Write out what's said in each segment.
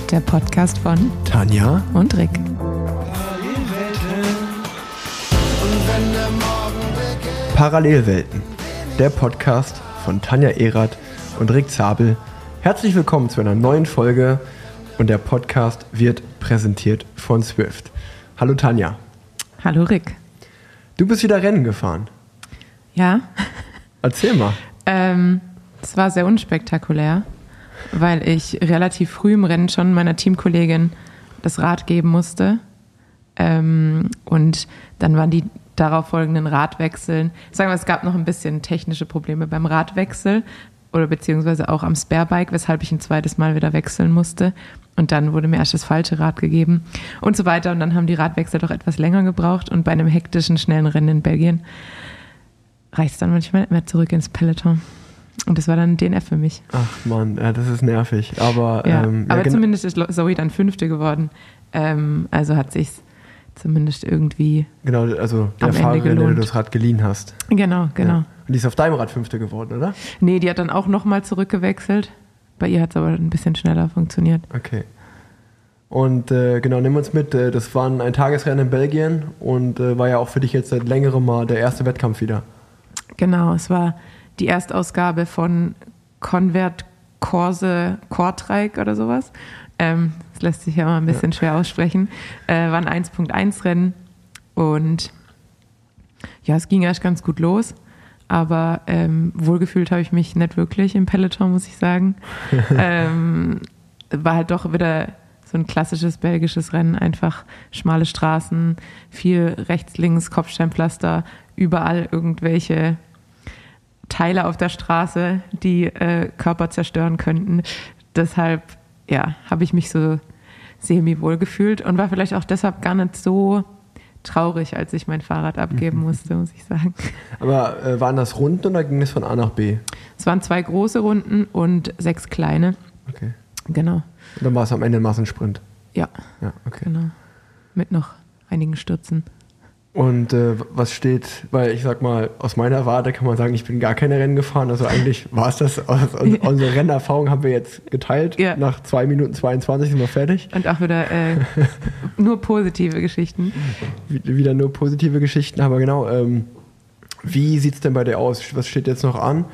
der Podcast von Tanja und Rick. Parallelwelten, der Podcast von Tanja Erath und Rick Zabel. Herzlich willkommen zu einer neuen Folge und der Podcast wird präsentiert von Zwift. Hallo Tanja. Hallo Rick. Du bist wieder Rennen gefahren. Ja. Erzähl mal. Es war sehr unspektakulär, weil ich relativ früh im Rennen schon meiner Teamkollegin das Rad geben musste. Und dann waren die darauf folgenden Radwechseln. Sagen wir, es gab noch ein bisschen technische Probleme beim Radwechsel oder beziehungsweise auch am Sparebike, weshalb ich ein zweites Mal wieder wechseln musste. Und dann wurde mir erst das falsche Rad gegeben und so weiter. Und dann haben die Radwechsel doch etwas länger gebraucht. Und bei einem hektischen, schnellen Rennen in Belgien reicht es dann manchmal nicht mehr zurück ins Peloton. Und das war dann ein DNF für mich. Ach Mann, ja, das ist nervig. Aber, zumindest ist Zoe dann Fünfte geworden. Also hat sich's zumindest irgendwie genau, also der Fahrerin, der du das Rad geliehen hast. Genau. Ja. Und die ist auf deinem Rad Fünfte geworden, oder? Nee, die hat dann auch nochmal zurückgewechselt. Bei ihr hat es aber ein bisschen schneller funktioniert. Okay. Und nimm uns mit, das war ein Tagesrennen in Belgien und war ja auch für dich jetzt seit längerem mal der erste Wettkampf wieder. Genau, es war die Erstausgabe von Convert Corse Kortrijk oder sowas. Das lässt sich ja mal ein bisschen schwer aussprechen. War ein 1.1 Rennen und ja, es ging erst ganz gut los, aber wohlgefühlt habe ich mich nicht wirklich im Peloton, muss ich sagen. War halt doch wieder so ein klassisches belgisches Rennen, einfach schmale Straßen, viel rechts, links, Kopfsteinpflaster, überall irgendwelche Teile auf der Straße, die Körper zerstören könnten. Deshalb habe ich mich so semi-wohl gefühlt und war vielleicht auch deshalb gar nicht so traurig, als ich mein Fahrrad abgeben musste, muss ich sagen. Aber waren das Runden oder ging es von A nach B? Es waren 2 große Runden und 6 kleine. Okay. Genau. Und dann war es am Ende ein Massensprint? Ja, okay. Genau. Mit noch einigen Stürzen. Und was steht, weil ich sag mal, aus meiner Warte kann man sagen, ich bin gar keine Rennen gefahren. Also eigentlich war es das. Unsere Rennerfahrung haben wir jetzt geteilt. Ja. Nach 2 Minuten 22 sind wir fertig. Und auch wieder nur positive Geschichten. Wieder nur positive Geschichten, aber genau. Wie sieht es denn bei dir aus? Was steht jetzt noch an?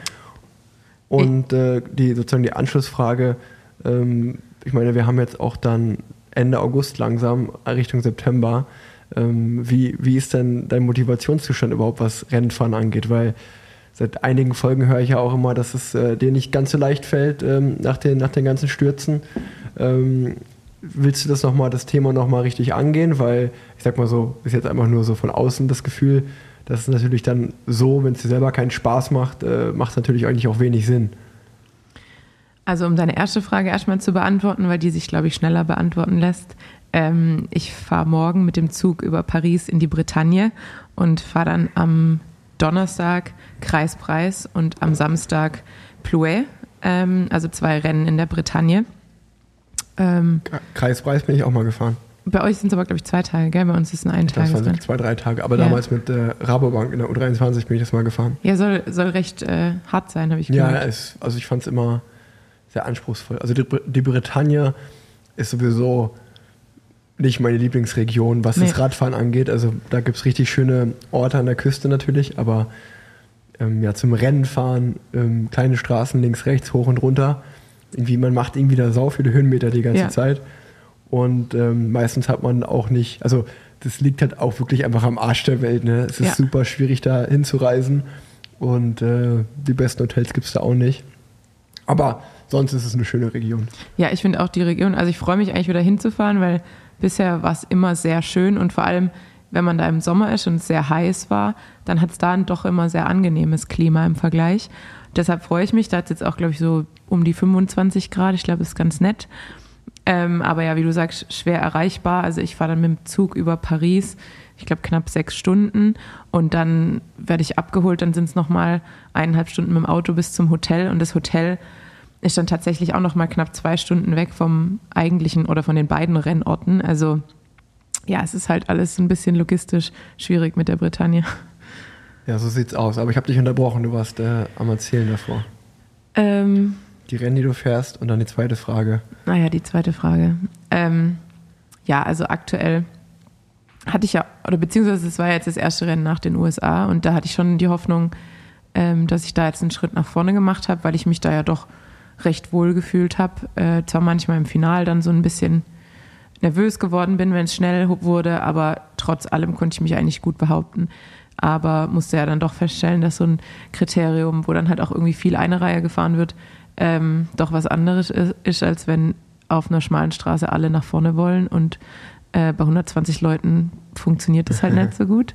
Und die Anschlussfrage, ich meine, wir haben jetzt auch dann Ende August langsam Richtung September. Wie ist denn dein Motivationszustand überhaupt, was Rennfahren angeht? Weil seit einigen Folgen höre ich ja auch immer, dass es dir nicht ganz so leicht fällt nach den ganzen Stürzen. Willst du das Thema nochmal richtig angehen? Weil ich sag mal so, ist jetzt einfach nur so von außen das Gefühl, dass es natürlich dann so, wenn es dir selber keinen Spaß macht, macht es natürlich eigentlich auch wenig Sinn. Also um deine erste Frage erstmal zu beantworten, weil die sich, glaube ich, schneller beantworten lässt. Ich fahre morgen mit dem Zug über Paris in die Bretagne und fahre dann am Donnerstag Kreispreis und am Samstag Plouay, also 2 Rennen in der Bretagne. Kreispreis bin ich auch mal gefahren. Bei euch sind es aber, glaube ich, 2 Tage, gell? Bei uns ist es ein Eintagesrennen. Das waren 2-3 Tage, aber damals mit Rabobank in der U23 bin ich das mal gefahren. Ja, soll recht hart sein, habe ich gehört. Ja, ich fand es immer sehr anspruchsvoll. Also die Bretagne ist sowieso nicht meine Lieblingsregion, was das Radfahren angeht. Also da gibt es richtig schöne Orte an der Küste natürlich, aber zum Rennenfahren, kleine Straßen links, rechts, hoch und runter. Man macht irgendwie da sau viele Höhenmeter die ganze Zeit. Und meistens hat man auch nicht, also das liegt halt auch wirklich einfach am Arsch der Welt. Ne? Es ist super schwierig, da hinzureisen und die besten Hotels gibt es da auch nicht. Aber sonst ist es eine schöne Region. Ja, ich finde auch die Region, also ich freue mich eigentlich wieder hinzufahren, weil bisher war es immer sehr schön und vor allem, wenn man da im Sommer ist und es sehr heiß war, dann hat es da doch immer sehr angenehmes Klima im Vergleich. Deshalb freue ich mich, da hat es jetzt auch, glaube ich, so um die 25 Grad, ich glaube, das ist ganz nett. Aber ja, wie du sagst, schwer erreichbar. Also ich fahre dann mit dem Zug über Paris, ich glaube knapp 6 Stunden und dann werde ich abgeholt, dann sind es nochmal 1,5 Stunden mit dem Auto bis zum Hotel und das Hotel ist dann tatsächlich auch nochmal knapp 2 Stunden weg vom eigentlichen oder von den beiden Rennorten. Also ja, es ist halt alles ein bisschen logistisch schwierig mit der Bretagne. Ja, so sieht's aus. Aber ich habe dich unterbrochen, du warst am Erzählen davor. die Rennen, die du fährst? Und dann die zweite Frage. Naja, die zweite Frage. Ja, also aktuell hatte ich ja, oder beziehungsweise es war ja jetzt das erste Rennen nach den USA und da hatte ich schon die Hoffnung, dass ich da jetzt einen Schritt nach vorne gemacht habe, weil ich mich da ja doch recht wohl gefühlt habe. Zwar manchmal im Final dann so ein bisschen nervös geworden bin, wenn es schnell wurde, aber trotz allem konnte ich mich eigentlich gut behaupten. Aber musste ja dann doch feststellen, dass so ein Kriterium, wo dann halt auch irgendwie viel eine Reihe gefahren wird, doch was anderes ist, als wenn auf einer schmalen Straße alle nach vorne wollen und bei 120 Leuten funktioniert das halt nicht so gut.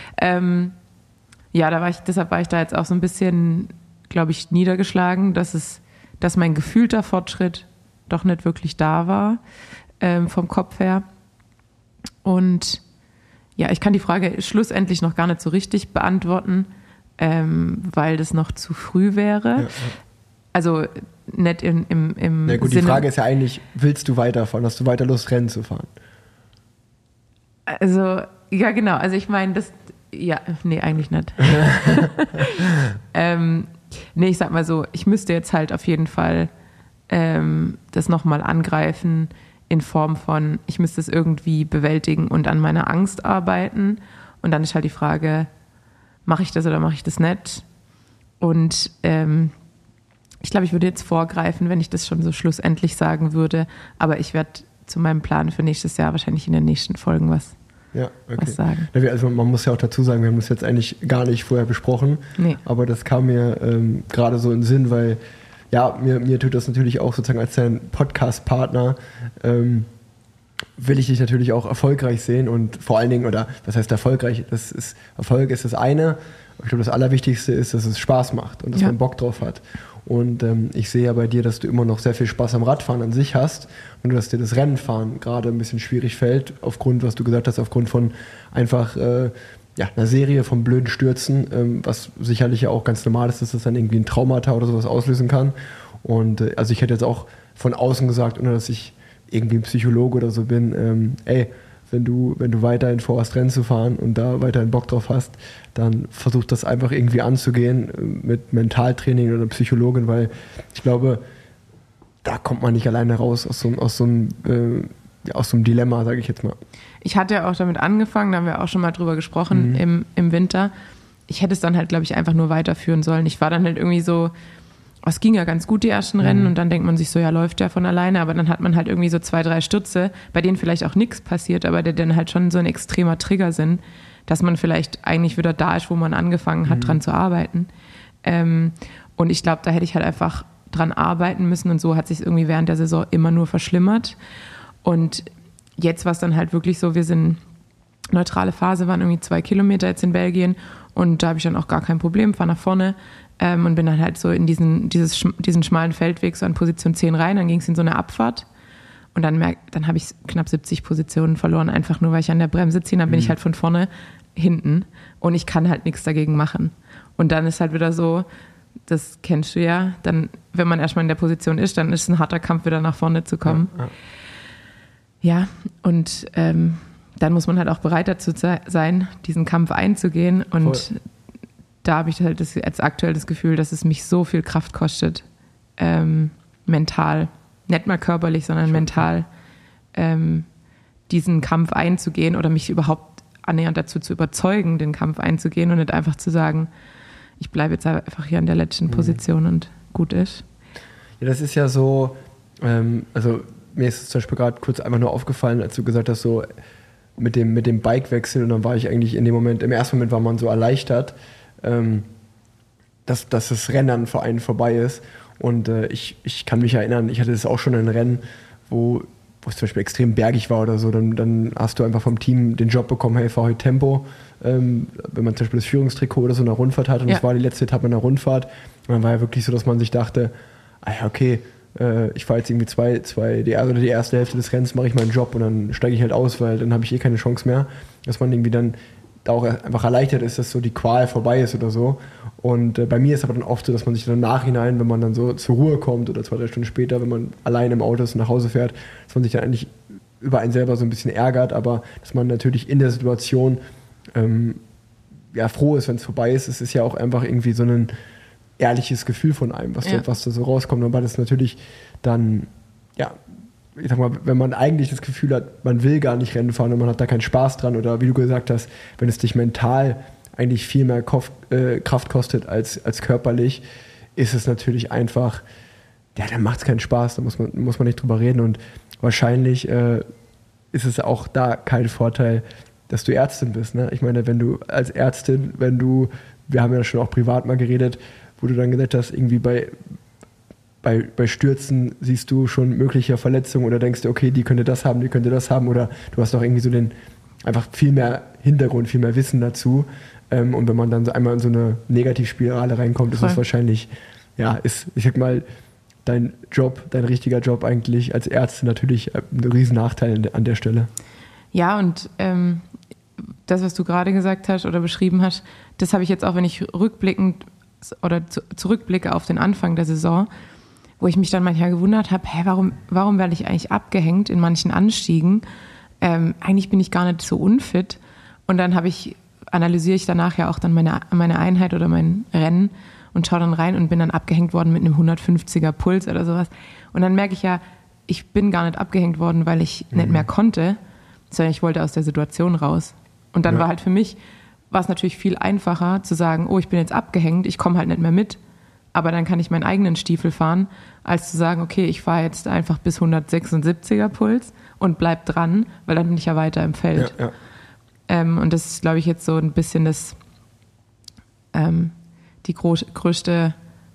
Ja, deshalb war ich da jetzt auch so ein bisschen, glaube ich, niedergeschlagen, dass mein gefühlter Fortschritt doch nicht wirklich da war, vom Kopf her. Und ja, ich kann die Frage schlussendlich noch gar nicht so richtig beantworten, weil das noch zu früh wäre. Ja. Also nicht im Na gut, Sinne. Die Frage ist ja eigentlich, willst du weiterfahren? Hast du weiter Lust, Rennen zu fahren? Also, ja genau. Also ich meine, eigentlich nicht. Nee, ich sag mal so, ich müsste jetzt halt auf jeden Fall das nochmal angreifen in Form von, ich müsste es irgendwie bewältigen und an meiner Angst arbeiten. Und dann ist halt die Frage, mache ich das oder mache ich das nicht? Und ich glaube, ich würde jetzt vorgreifen, wenn ich das schon so schlussendlich sagen würde. Aber ich werde zu meinem Plan für nächstes Jahr wahrscheinlich in den nächsten Folgen was sagen. Also man muss ja auch dazu sagen, wir haben das jetzt eigentlich gar nicht vorher besprochen. Nee. Aber das kam mir gerade so in den Sinn, weil ja, mir tut das natürlich auch sozusagen als dein Podcast-Partner, will ich dich natürlich auch erfolgreich sehen und vor allen Dingen, oder was heißt erfolgreich? Erfolg ist das eine. Ich glaube, das Allerwichtigste ist, dass es Spaß macht und dass man Bock drauf hat. Und ich sehe ja bei dir, dass du immer noch sehr viel Spaß am Radfahren an sich hast und dass dir das Rennenfahren gerade ein bisschen schwierig fällt, aufgrund, was du gesagt hast, aufgrund von einfach einer Serie von blöden Stürzen, was sicherlich ja auch ganz normal ist, dass das dann irgendwie ein Traumata oder sowas auslösen kann. Und also ich hätte jetzt auch von außen gesagt, ohne dass ich irgendwie ein Psychologe oder so bin, wenn du weiterhin vorhast, Rennen zu fahren und da weiterhin Bock drauf hast, dann versuch das einfach irgendwie anzugehen mit Mentaltraining oder Psychologin, weil ich glaube, da kommt man nicht alleine raus aus so einem Dilemma, sage ich jetzt mal. Ich hatte ja auch damit angefangen, da haben wir auch schon mal drüber gesprochen im Winter. Ich hätte es dann halt, glaube ich, einfach nur weiterführen sollen. Ich war dann halt irgendwie so, es ging ja ganz gut, die ersten Rennen, und dann denkt man sich so, ja, läuft ja von alleine, aber dann hat man halt irgendwie so 2, 3 Stürze, bei denen vielleicht auch nichts passiert, aber die dann halt schon so ein extremer Trigger sind, dass man vielleicht eigentlich wieder da ist, wo man angefangen hat, dran zu arbeiten. Und ich glaube, da hätte ich halt einfach dran arbeiten müssen und so hat sich es irgendwie während der Saison immer nur verschlimmert. Und jetzt war es dann halt wirklich so, wir sind, neutrale Phase waren irgendwie 2 Kilometer jetzt in Belgien und da habe ich dann auch gar kein Problem, fahre nach vorne und bin dann halt so in diesen schmalen Feldweg so an Position 10 rein, dann ging es in so eine Abfahrt und dann habe ich knapp 70 Positionen verloren, einfach nur, weil ich an der Bremse ziehe, dann bin ich halt von vorne hinten und ich kann halt nichts dagegen machen. Und dann ist halt wieder so, das kennst du ja, dann, wenn man erstmal in der Position ist, dann ist es ein harter Kampf, wieder nach vorne zu kommen. Ja, und dann muss man halt auch bereit dazu sein, diesen Kampf einzugehen. Und voll. Da habe ich halt jetzt aktuell das Gefühl, dass es mich so viel Kraft kostet, mental, nicht mal körperlich, sondern schon mental, diesen Kampf einzugehen oder mich überhaupt annähernd dazu zu überzeugen, den Kampf einzugehen und nicht einfach zu sagen, ich bleibe jetzt einfach hier an der letzten Position und gut ist. Ja, das ist ja so, also mir ist es zum Beispiel gerade kurz einfach nur aufgefallen, als du gesagt hast, so mit dem Bikewechsel, und dann war ich eigentlich in dem Moment, im ersten Moment war man so erleichtert, dass das Rennen für einen vorbei ist. Und ich kann mich erinnern, ich hatte das auch schon in Rennen, wo es zum Beispiel extrem bergig war oder so, dann hast du einfach vom Team den Job bekommen, hey, fahr heute Tempo, wenn man zum Beispiel das Führungstrikot oder so in der Rundfahrt hat und das war die letzte Etappe in der Rundfahrt. Und dann war ja wirklich so, dass man sich dachte, okay, ich fahre jetzt irgendwie die erste Hälfte des Rennens mache ich meinen Job und dann steige ich halt aus, weil dann habe ich keine Chance mehr, dass man irgendwie dann da auch einfach erleichtert ist, dass so die Qual vorbei ist oder so. Und bei mir ist aber dann oft so, dass man sich dann im Nachhinein, wenn man dann so zur Ruhe kommt oder 2, 3 Stunden später, wenn man allein im Auto ist und nach Hause fährt, dass man sich dann eigentlich über einen selber so ein bisschen ärgert, aber dass man natürlich in der Situation froh ist, wenn es vorbei ist. Es ist ja auch einfach irgendwie so ein ehrliches Gefühl von einem, was da so rauskommt. Aber das ist natürlich dann, ja, ich sag mal, wenn man eigentlich das Gefühl hat, man will gar nicht Rennen fahren und man hat da keinen Spaß dran oder wie du gesagt hast, wenn es dich mental eigentlich viel mehr Kraft kostet als körperlich, ist es natürlich einfach, ja, dann macht es keinen Spaß, da muss man nicht drüber reden und wahrscheinlich ist es auch da kein Vorteil, dass du Ärztin bist. Ne? Ich meine, wenn du als Ärztin, wir haben ja schon auch privat mal geredet, wo du dann gesagt hast, irgendwie bei Stürzen siehst du schon mögliche Verletzungen oder denkst du, okay, die könnte das haben oder du hast auch irgendwie so einfach viel mehr Hintergrund, viel mehr Wissen dazu und wenn man dann so einmal in so eine Negativspirale reinkommt, ist es wahrscheinlich, ja, ich sag mal, dein richtiger Job eigentlich als Ärztin natürlich ein riesen Nachteil an der Stelle. Ja, und das, was du gerade gesagt hast oder beschrieben hast, das habe ich jetzt auch, wenn ich rückblickend oder zurückblicke auf den Anfang der Saison, wo ich mich dann manchmal gewundert habe, warum werde ich eigentlich abgehängt in manchen Anstiegen? Eigentlich bin ich gar nicht so unfit. Und dann analysiere ich danach ja auch dann meine Einheit oder mein Rennen und schaue dann rein und bin dann abgehängt worden mit einem 150er Puls oder sowas. Und dann merke ich ja, ich bin gar nicht abgehängt worden, weil ich nicht mehr konnte, sondern ich wollte aus der Situation raus. Und dann war halt für mich, war es natürlich viel einfacher zu sagen, oh, ich bin jetzt abgehängt, ich komme halt nicht mehr mit, aber dann kann ich meinen eigenen Stiefel fahren, als zu sagen, okay, ich fahre jetzt einfach bis 176er Puls und bleib dran, weil dann bin ich ja weiter im Feld. Ja, ja. Und das ist, glaube ich, jetzt so ein bisschen die größte,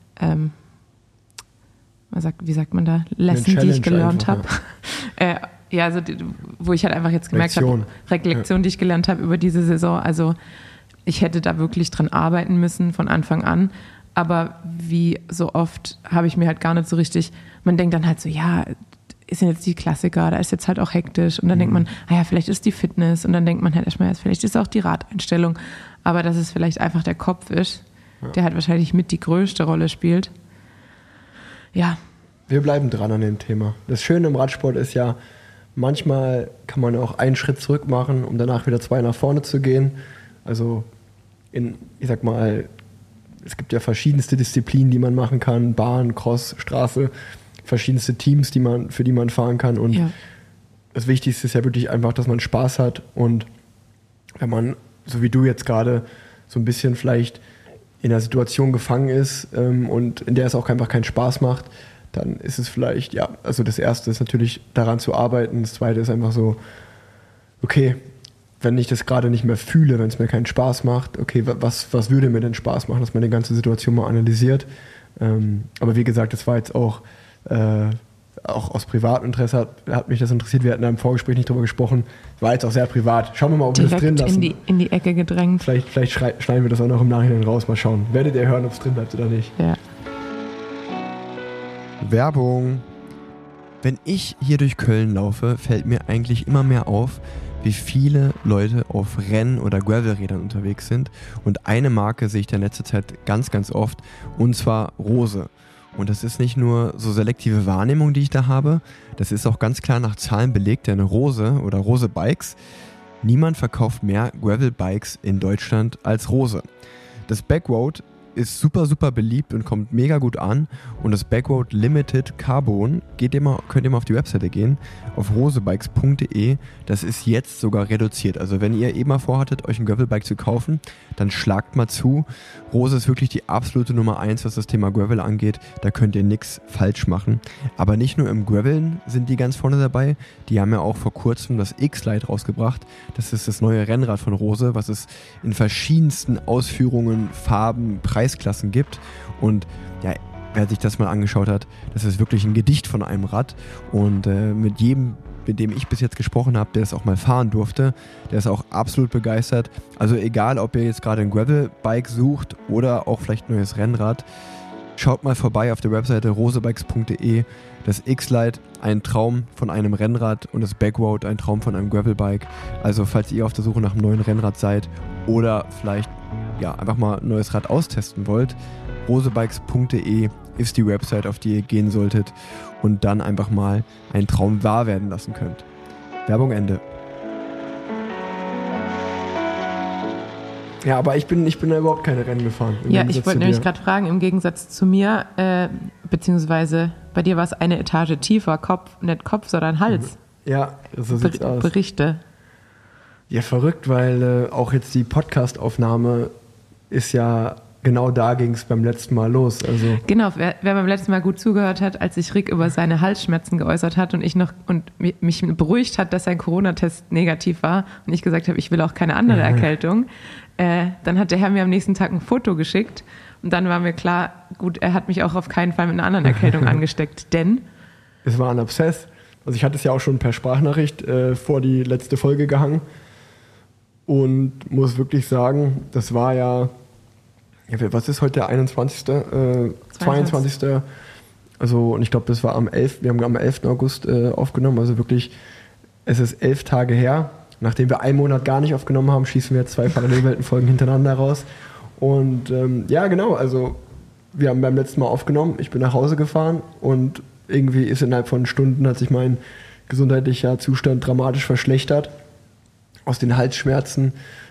wie sagt man da, Lesson, die ich gelernt habe. Ja, also wo ich halt einfach jetzt gemerkt habe, Reflexion, die ich gelernt habe über diese Saison. Also ich hätte da wirklich dran arbeiten müssen von Anfang an. Aber wie so oft habe ich mir halt gar nicht so richtig, man denkt dann halt so, ja, ist jetzt die Klassiker, da ist jetzt halt auch hektisch. Und dann denkt man, ja, vielleicht ist die Fitness. Und dann denkt man halt erstmal, vielleicht ist auch die Radeinstellung. Aber dass es vielleicht einfach der Kopf ist, der halt wahrscheinlich mit die größte Rolle spielt. Ja. Wir bleiben dran an dem Thema. Das Schöne im Radsport ist ja, manchmal kann man auch einen Schritt zurück machen, um danach wieder 2 nach vorne zu gehen. Also ich sag mal, es gibt ja verschiedenste Disziplinen, die man machen kann, Bahn, Cross, Straße, verschiedenste Teams, für die man fahren kann und das Wichtigste ist ja wirklich einfach, dass man Spaß hat und wenn man, so wie du jetzt gerade, so ein bisschen vielleicht in einer Situation gefangen ist und in der es auch einfach keinen Spaß macht, dann ist es vielleicht, ja, also das Erste ist natürlich daran zu arbeiten, das Zweite ist einfach so, okay, wenn ich das gerade nicht mehr fühle, wenn es mir keinen Spaß macht, okay, was würde mir denn Spaß machen, dass man die ganze Situation mal analysiert. Aber wie gesagt, das war jetzt auch aus privatem Interesse hat mich das interessiert. Wir hatten da im Vorgespräch nicht drüber gesprochen. War jetzt auch sehr privat. Schauen wir mal, ob wir das drin lassen. In die Ecke gedrängt. Vielleicht schneiden wir das auch noch im Nachhinein raus. Mal schauen. Werdet ihr hören, ob es drin bleibt oder nicht. Ja. Werbung. Wenn ich hier durch Köln laufe, fällt mir eigentlich immer mehr auf, wie viele Leute auf Renn- oder Gravelrädern unterwegs sind. Und eine Marke sehe ich in letzter Zeit ganz, ganz oft, und zwar Rose. Und das ist nicht nur so selektive Wahrnehmung, die ich da habe, das ist auch ganz klar nach Zahlen belegt, denn Rose oder Rose Bikes, niemand verkauft mehr Gravel-Bikes in Deutschland als Rose. Das Backroad ist super, super beliebt und kommt mega gut an. Und das Backroad Limited Carbon, könnt ihr mal auf die Webseite gehen, auf rosebikes.de. Das ist jetzt sogar reduziert. Also wenn ihr mal vorhattet, euch ein Gravelbike zu kaufen, dann schlagt mal zu. Rose ist wirklich die absolute Nummer 1, was das Thema Gravel angeht. Da könnt ihr nichts falsch machen. Aber nicht nur im Graveln sind die ganz vorne dabei. Die haben ja auch vor kurzem das X-Lite rausgebracht. Das ist das neue Rennrad von Rose, was es in verschiedensten Ausführungen, Farben, Preisklassen gibt. Und ja, wer sich das mal angeschaut hat, das ist wirklich ein Gedicht von einem Rad. Und mit jedem, mit dem ich bis jetzt gesprochen habe, der es auch mal fahren durfte, der ist auch absolut begeistert. Also egal, ob ihr jetzt gerade ein Gravel-Bike sucht oder auch vielleicht ein neues Rennrad, schaut mal vorbei auf der Webseite rosebikes.de. Das X-Lite, ein Traum von einem Rennrad, und das Backroad, ein Traum von einem Gravelbike. Also falls ihr auf der Suche nach einem neuen Rennrad seid oder vielleicht einfach mal ein neues Rad austesten wollt, rosebikes.de ist die Website, auf die ihr gehen solltet und dann einfach mal einen Traum wahr werden lassen könnt. Werbung Ende. Ja, aber ich bin da überhaupt keine Rennen gefahren. Ja, ich wollte nämlich gerade fragen, im Gegensatz zu mir, beziehungsweise bei dir war es eine Etage tiefer, nicht Kopf, sondern Hals. Ja, so sieht's aus. Berichte. Ja, verrückt, weil auch jetzt die Podcast-Aufnahme ist ja, genau da ging es beim letzten Mal los. Also genau, wer beim letzten Mal gut zugehört hat, als sich Rick über seine Halsschmerzen geäußert hat und mich beruhigt hat, dass sein Corona-Test negativ war und ich gesagt habe, ich will auch keine andere Erkältung, dann hat der Herr mir am nächsten Tag ein Foto geschickt und dann war mir klar, gut, er hat mich auch auf keinen Fall mit einer anderen Erkältung angesteckt, denn es war ein Abszess. Also ich hatte es ja auch schon per Sprachnachricht vor die letzte Folge gehangen und muss wirklich sagen, das war ja, was ist heute der 21.? 22. Also, und ich glaube, das war wir haben am 11. August aufgenommen, also wirklich, es ist 11 Tage her. Nachdem wir einen Monat gar nicht aufgenommen haben, schießen wir jetzt 2 Parallelweltenfolgen hintereinander raus. Und ja, genau, also wir haben beim letzten Mal aufgenommen, ich bin nach Hause gefahren und irgendwie ist innerhalb von Stunden hat sich mein gesundheitlicher Zustand dramatisch verschlechtert. Aus den Halsschmerzen,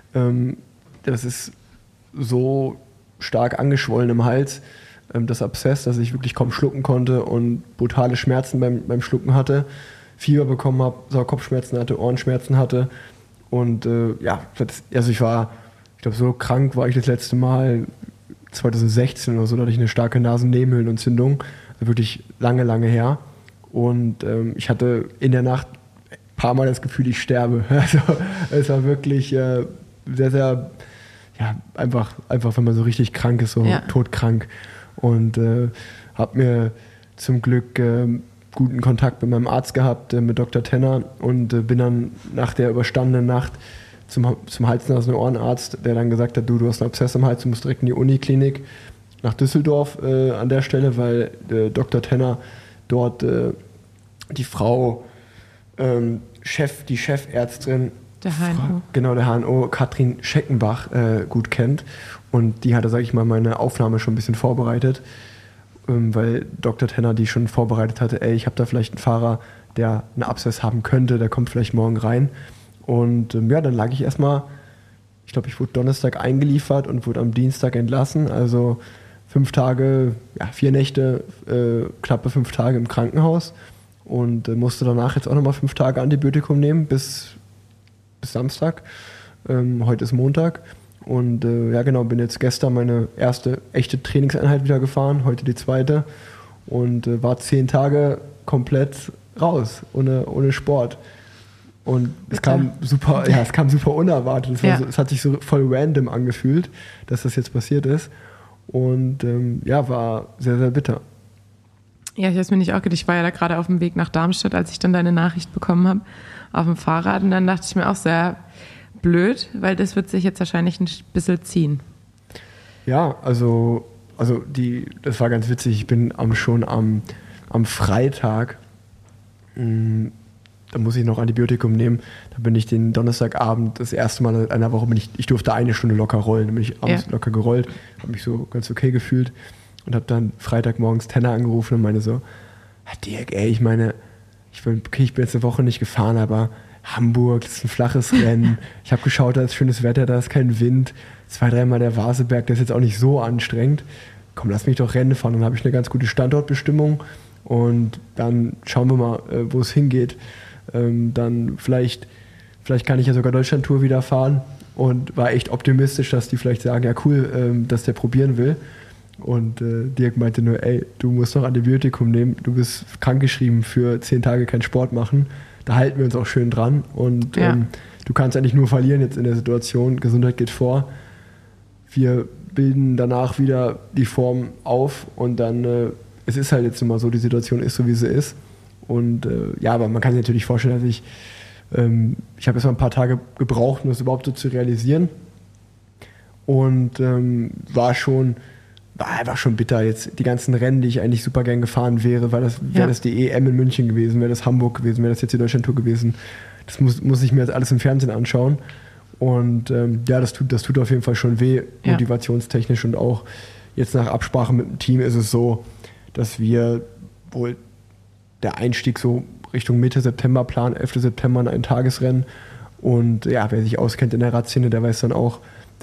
das ist so stark angeschwollen im Hals, das Abszess, dass ich wirklich kaum schlucken konnte und brutale Schmerzen beim Schlucken hatte, Fieber bekommen habe, Kopfschmerzen hatte, Ohrenschmerzen hatte und ja, also ich glaube, so krank war ich das letzte Mal 2016 oder so, da hatte ich eine starke Nasennebenhöhlenentzündung, wirklich lange, lange her und ich hatte in der Nacht ein paar Mal das Gefühl, ich sterbe. Also es war wirklich sehr, sehr, ja, einfach, wenn man so richtig krank ist, so todkrank. Und habe mir zum Glück guten Kontakt mit meinem Arzt gehabt, mit Dr. Tenner und bin dann nach der überstandenen Nacht zum Hals-, Nasen- und Ohrenarzt, der dann gesagt hat, du hast einen Abszess am Hals, du musst direkt in die Uniklinik nach Düsseldorf an der Stelle, weil Dr. Tenner dort die Frau, die Chefärztin, der HNO. Genau, der HNO, Katrin Scheckenbach, gut kennt. Und die hatte, sage ich mal, meine Aufnahme schon ein bisschen vorbereitet, weil Dr. Tenner die schon vorbereitet hatte, ich habe da vielleicht einen Fahrer, der einen Abszess haben könnte, der kommt vielleicht morgen rein. Und ja, dann lag ich erstmal, ich glaube, ich wurde Donnerstag eingeliefert und wurde am Dienstag entlassen, also 5 Tage, 4 Nächte, knappe 5 Tage im Krankenhaus und musste danach jetzt auch nochmal 5 Tage Antibiotikum nehmen bis Samstag. Heute ist Montag und ja genau, bin jetzt gestern meine erste echte Trainingseinheit wieder gefahren, heute die zweite und war 10 Tage komplett raus, ohne Sport. Und es kam super unerwartet. Es hat sich so voll random angefühlt, dass das jetzt passiert ist. Und war sehr, sehr bitter. Ja, ich habe es mir nicht auch gedacht. Ich war ja da gerade auf dem Weg nach Darmstadt, als ich dann deine Nachricht bekommen habe, auf dem Fahrrad. Und dann dachte ich mir auch sehr blöd, weil das wird sich jetzt wahrscheinlich ein bisschen ziehen. Ja, also das war ganz witzig. Ich bin schon am Freitag, da muss ich noch Antibiotikum nehmen. Da bin ich den Donnerstagabend das erste Mal in einer Woche, ich durfte 1 Stunde locker rollen. Da bin ich abends locker gerollt, habe mich so ganz okay gefühlt und habe dann Freitagmorgens Tenner angerufen und meine so, Dirk, ich bin jetzt eine Woche nicht gefahren, aber Hamburg, das ist ein flaches Rennen. Ich habe geschaut, da ist schönes Wetter, da ist kein Wind. 2-3 Mal der Vaseberg, der ist jetzt auch nicht so anstrengend. Komm, lass mich doch Rennen fahren. Dann habe ich eine ganz gute Standortbestimmung und dann schauen wir mal, wo es hingeht. Dann vielleicht kann ich ja sogar Deutschlandtour wieder fahren und war echt optimistisch, dass die vielleicht sagen, ja cool, dass der probieren will. Und Dirk meinte nur, du musst noch Antibiotikum nehmen, du bist krankgeschrieben für 10 Tage keinen Sport machen. Da halten wir uns auch schön dran und du kannst eigentlich nur verlieren jetzt in der Situation. Gesundheit geht vor. Wir bilden danach wieder die Form auf und dann, es ist halt jetzt immer so, die Situation ist so, wie sie ist. Und aber man kann sich natürlich vorstellen, dass ich habe jetzt mal ein paar Tage gebraucht, um das überhaupt so zu realisieren. Und war einfach schon bitter jetzt. Die ganzen Rennen, die ich eigentlich super gern gefahren wäre, wäre das die EM in München gewesen, wäre das Hamburg gewesen, wäre das jetzt die Deutschlandtour gewesen. Das muss ich mir jetzt alles im Fernsehen anschauen. Und das tut auf jeden Fall schon weh, motivationstechnisch. Und auch jetzt nach Absprache mit dem Team ist es so, dass wir wohl der Einstieg so Richtung Mitte September planen, 11. September ein Tagesrennen. Und wer sich auskennt in der Radszene, der weiß dann auch,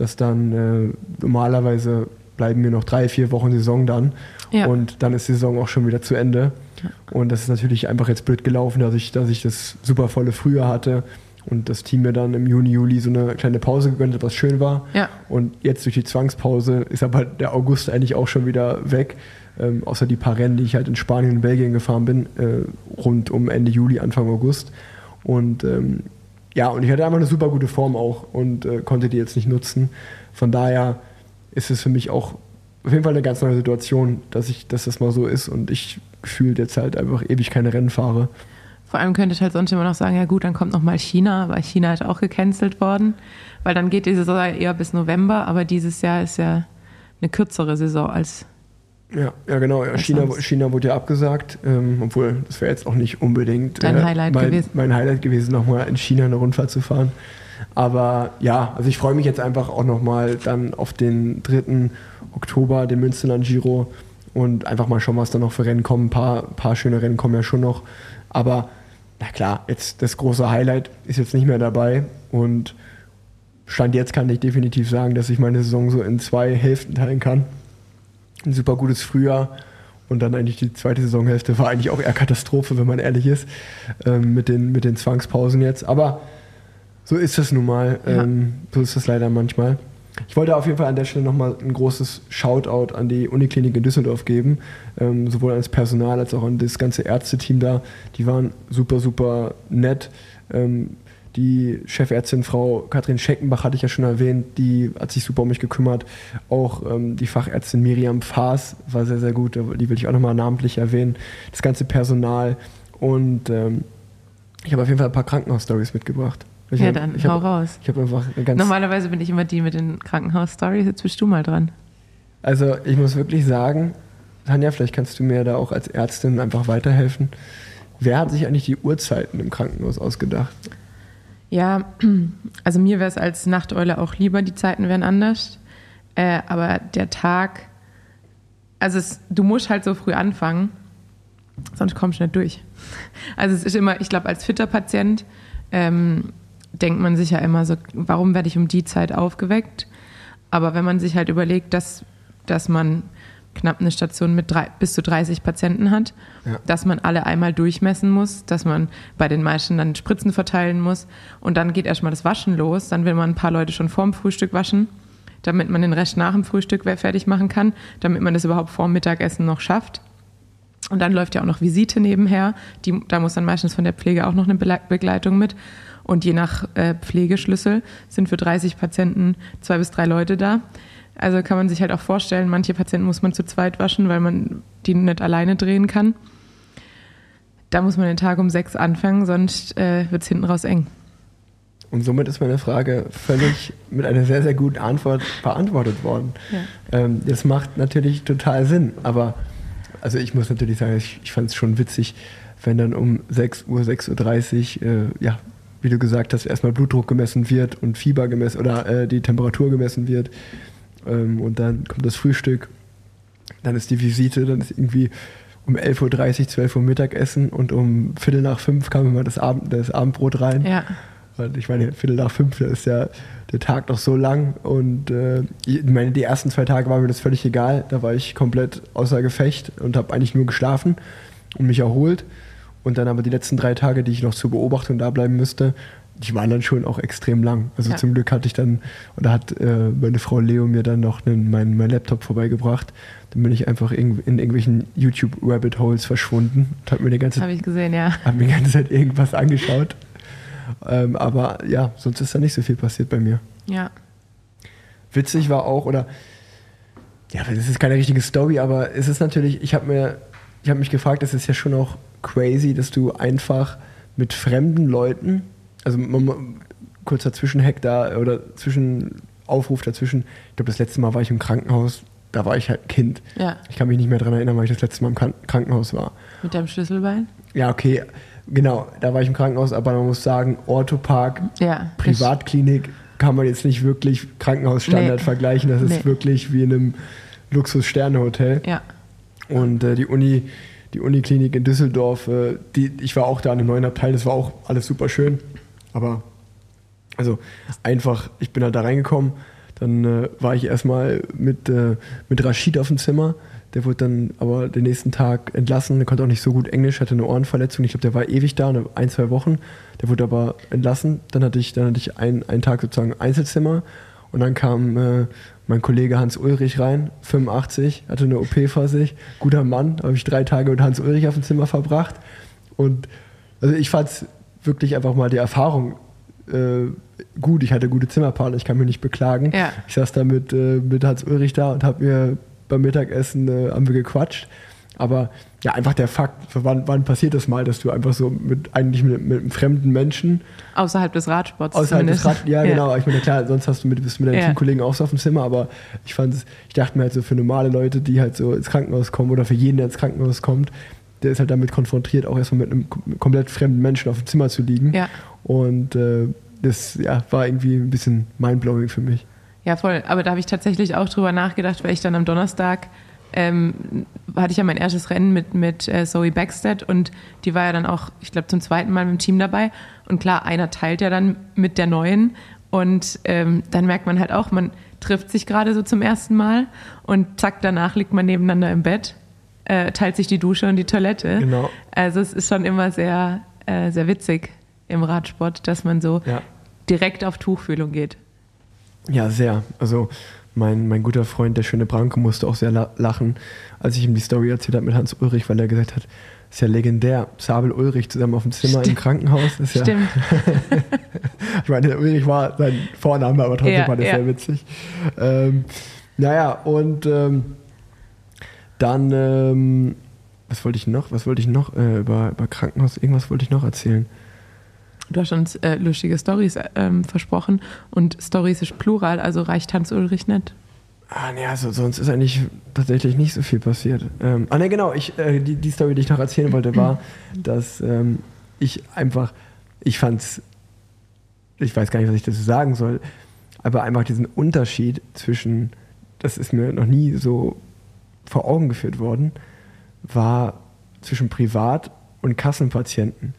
dass dann normalerweise bleiben mir noch 3-4 Wochen Saison dann und dann ist die Saison auch schon wieder zu Ende. Und das ist natürlich einfach jetzt blöd gelaufen, dass ich das super volle Frühjahr hatte und das Team mir dann im Juni, Juli so eine kleine Pause gegönnt hat, was schön war. Ja. Und jetzt durch die Zwangspause ist aber der August eigentlich auch schon wieder weg. Außer die paar Rennen, die ich halt in Spanien und Belgien gefahren bin, rund um Ende Juli, Anfang August. Und und ich hatte einfach eine super gute Form auch und konnte die jetzt nicht nutzen. Von daher ist es für mich auch auf jeden Fall eine ganz neue Situation, dass das mal so ist und ich gefühlt jetzt halt einfach ewig keine Rennen fahre. Vor allem könnte ich halt sonst immer noch sagen, ja gut, dann kommt noch mal China, weil China ist auch gecancelt worden, weil dann geht die Saison eher bis November, aber dieses Jahr ist ja eine kürzere Saison als... Ja, genau. Ja, China wurde ja abgesagt, obwohl das wäre jetzt auch nicht unbedingt dein Highlight gewesen. Mein Highlight gewesen, nochmal in China eine Rundfahrt zu fahren. Aber ja, also ich freue mich jetzt einfach auch nochmal dann auf den 3. Oktober, den Münsterland Giro und einfach mal schauen, was da noch für Rennen kommen. Ein paar schöne Rennen kommen ja schon noch. Aber na klar, jetzt das große Highlight ist jetzt nicht mehr dabei und Stand jetzt kann ich definitiv sagen, dass ich meine Saison so in 2 Hälften teilen kann. Ein super gutes Frühjahr und dann eigentlich die zweite Saisonhälfte war eigentlich auch eher Katastrophe, wenn man ehrlich ist, mit den Zwangspausen jetzt. Aber so ist es nun mal, so ist es leider manchmal. Ich wollte auf jeden Fall an der Stelle nochmal ein großes Shoutout an die Uniklinik in Düsseldorf geben, sowohl ans Personal als auch an das ganze Ärzteteam da. Die waren super, super nett. Die Chefärztin Frau Katrin Scheckenbach hatte ich ja schon erwähnt, die hat sich super um mich gekümmert. Auch die Fachärztin Miriam Faas war sehr, sehr gut, die will ich auch nochmal namentlich erwähnen. Das ganze Personal und ich habe auf jeden Fall ein paar Krankenhaus-Stories mitgebracht. Hau raus. Ich habe einfach Normalerweise bin ich immer die mit den Krankenhaus-Stories, jetzt bist du mal dran. Also ich muss wirklich sagen, Tanja, vielleicht kannst du mir da auch als Ärztin einfach weiterhelfen. Wer hat sich eigentlich die Uhrzeiten im Krankenhaus ausgedacht? Ja, also mir wäre es als Nachteule auch lieber, die Zeiten wären anders. Aber der Tag, also du musst halt so früh anfangen, sonst kommst du nicht durch. Also es ist immer, ich glaube, als fitter Patient denkt man sich ja immer so, warum werde ich um die Zeit aufgeweckt? Aber wenn man sich halt überlegt, dass man knapp eine Station mit bis zu 30 Patienten hat, dass man alle einmal durchmessen muss, dass man bei den meisten dann Spritzen verteilen muss und dann geht erstmal das Waschen los, dann will man ein paar Leute schon vorm Frühstück waschen, damit man den Rest nach dem Frühstück fertig machen kann, damit man das überhaupt vor dem Mittagessen noch schafft. Und dann läuft ja auch noch Visite nebenher, da muss dann meistens von der Pflege auch noch eine Begleitung mit. Und je nach Pflegeschlüssel sind für 30 Patienten 2 bis 3 Leute da. Also kann man sich halt auch vorstellen, manche Patienten muss man zu zweit waschen, weil man die nicht alleine drehen kann. Da muss man den Tag um 6 anfangen, sonst wird es hinten raus eng. Und somit ist meine Frage völlig mit einer sehr, sehr guten Antwort beantwortet worden. Ja. Das macht natürlich total Sinn, aber also ich muss natürlich sagen, ich fand es schon witzig, wenn dann um 6:30 Uhr, wie du gesagt hast, erstmal Blutdruck gemessen wird und Fieber gemessen oder die Temperatur gemessen wird. Und dann kommt das Frühstück, dann ist die Visite, dann ist irgendwie um 11:30 Uhr, 12 Uhr Mittagessen und um 4:45 kam immer das Abendbrot rein. Ja. Und ich meine, 4:45, da ist ja der Tag noch so lang und die ersten 2 Tage war mir das völlig egal, da war ich komplett außer Gefecht und habe eigentlich nur geschlafen und mich erholt. Und dann aber die letzten 3 Tage, die ich noch zur Beobachtung da bleiben müsste, die waren dann schon auch extrem lang. Also zum Glück hatte ich dann, oder hat meine Frau Leo mir dann noch mein Laptop vorbeigebracht. Dann bin ich einfach in irgendwelchen YouTube-Rabbit-Holes verschwunden und habe mir die ganze Zeit irgendwas angeschaut. Aber ja, sonst ist da nicht so viel passiert bei mir. Ja. Witzig war auch, das ist keine richtige Story, aber es ist natürlich, ich habe mich gefragt, es ist ja schon auch crazy, dass du einfach mit fremden Leuten, also kurzer Zwischenhack da oder Zwischenaufruf dazwischen, ich glaube das letzte Mal war ich im Krankenhaus, da war ich halt ein Kind. Ja. Ich kann mich nicht mehr daran erinnern, weil ich das letzte Mal im Krankenhaus war. Mit deinem Schlüsselbein? Ja, okay, genau, da war ich im Krankenhaus, aber man muss sagen, Orthopark, Privatklinik, kann man jetzt nicht wirklich Krankenhausstandard vergleichen, das ist wirklich wie in einem Luxus-Sterne-Hotel. Ja. Und die Uniklinik in Düsseldorf, ich war auch da in dem neuen Abteil, das war auch alles super schön. Aber also einfach, ich bin halt da reingekommen, Dann war ich erstmal mit Rashid auf dem Zimmer. Der wurde dann aber den nächsten Tag entlassen. Der konnte auch nicht so gut Englisch, hatte eine Ohrenverletzung. Ich glaube, der war ewig da, 1-2 Wochen. Der wurde aber entlassen. Dann hatte ich einen Tag sozusagen Einzelzimmer. Und dann kam mein Kollege Hans Ulrich rein, 85, hatte eine OP vor sich. Guter Mann, da habe ich 3 Tage mit Hans Ulrich auf dem Zimmer verbracht. Und also ich fand es wirklich einfach mal die Erfahrung gut. Ich hatte gute Zimmerpartner, ich kann mich nicht beklagen. Ja. Ich saß da mit Hans Ulrich da und habe mir beim Mittagessen haben wir gequatscht. Aber ja, einfach der Fakt, wann passiert das mal, dass du einfach so mit einem fremden Menschen außerhalb des Radsports ja, genau. Ich meine, klar, sonst bist du mit deinen Teamkollegen auch so auf dem Zimmer, aber ich dachte mir halt so, für normale Leute, die halt so ins Krankenhaus kommen oder für jeden, der ins Krankenhaus kommt, der ist halt damit konfrontiert, auch erstmal mit einem komplett fremden Menschen auf dem Zimmer zu liegen. Ja. Und das war irgendwie ein bisschen mindblowing für mich. Ja, voll. Aber da habe ich tatsächlich auch drüber nachgedacht, weil ich dann am Donnerstag hatte ich ja mein erstes Rennen mit Zoe Backstedt und die war ja dann auch, ich glaube, zum 2. Mal mit dem Team dabei. Und klar, einer teilt ja dann mit der Neuen und dann merkt man halt auch, man trifft sich gerade so zum ersten Mal und zack, danach liegt man nebeneinander im Bett, teilt sich die Dusche und die Toilette. Genau. Also es ist schon immer sehr, sehr witzig im Radsport, dass man so direkt auf Tuchfühlung geht. Ja, sehr. Also mein guter Freund, der schöne Branko, musste auch sehr lachen, als ich ihm die Story erzählt habe mit Hans Ulrich, weil er gesagt hat, ist ja legendär, Sabel Ulrich zusammen auf dem Zimmer im Krankenhaus. Ist ja Stimmt. Ich meine, der Ulrich war sein Vorname, aber trotzdem war das sehr witzig. Dann, was wollte ich noch? Über Krankenhaus, irgendwas wollte ich noch erzählen. Du hast uns lustige Storys versprochen und Storys ist Plural, also reicht Hans Ulrich nicht. Also sonst ist eigentlich tatsächlich nicht so viel passiert. Genau, die Story, die ich noch erzählen wollte, war, dass ich fand's, ich weiß gar nicht, was ich dazu sagen soll, aber einfach diesen Unterschied zwischen, das ist mir noch nie so vor Augen geführt worden, war zwischen Privat- und Kassenpatienten.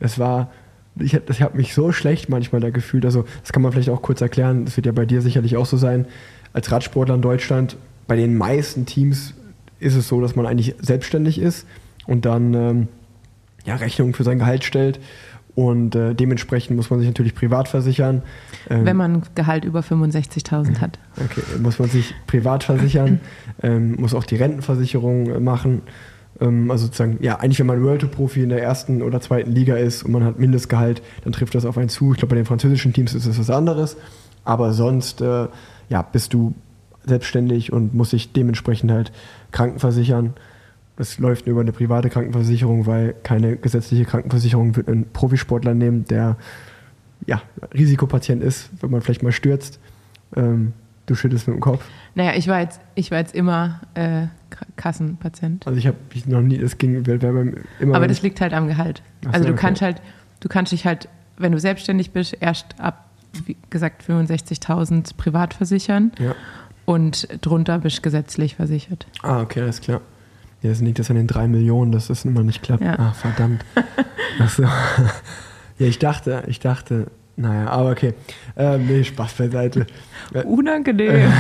Ich habe mich so schlecht manchmal da gefühlt, also das kann man vielleicht auch kurz erklären, das wird ja bei dir sicherlich auch so sein, als Radsportler in Deutschland, bei den meisten Teams ist es so, dass man eigentlich selbstständig ist und dann Rechnungen für sein Gehalt stellt und dementsprechend muss man sich natürlich privat versichern. Wenn man Gehalt über 65.000 hat. Okay, muss man sich privat versichern, muss auch die Rentenversicherung machen. Also sozusagen, eigentlich wenn man World Tour Profi in der 1. oder 2. Liga ist und man hat Mindestgehalt, dann trifft das auf einen zu. Ich glaube, bei den französischen Teams ist es was anderes. Aber sonst, bist du selbstständig und musst dich dementsprechend halt krankenversichern. Das läuft nur über eine private Krankenversicherung, weil keine gesetzliche Krankenversicherung wird einen Profisportler nehmen, der Risikopatient ist, wenn man vielleicht mal stürzt. Du schüttelst mit dem Kopf. Naja, ich war jetzt immer Kassenpatient. Also ich habe noch nie, das ging, immer. Aber das liegt halt am Gehalt. Also du kannst dich halt, wenn du selbstständig bist, erst ab, wie gesagt, 65.000 privat versichern und drunter bist du gesetzlich versichert. Okay, alles klar. Ja, das liegt an den 3 Millionen, dass das immer nicht klappt. Ja. Verdammt. Achso. Ja, ich dachte, naja, aber okay. Spaß beiseite. Unangenehm.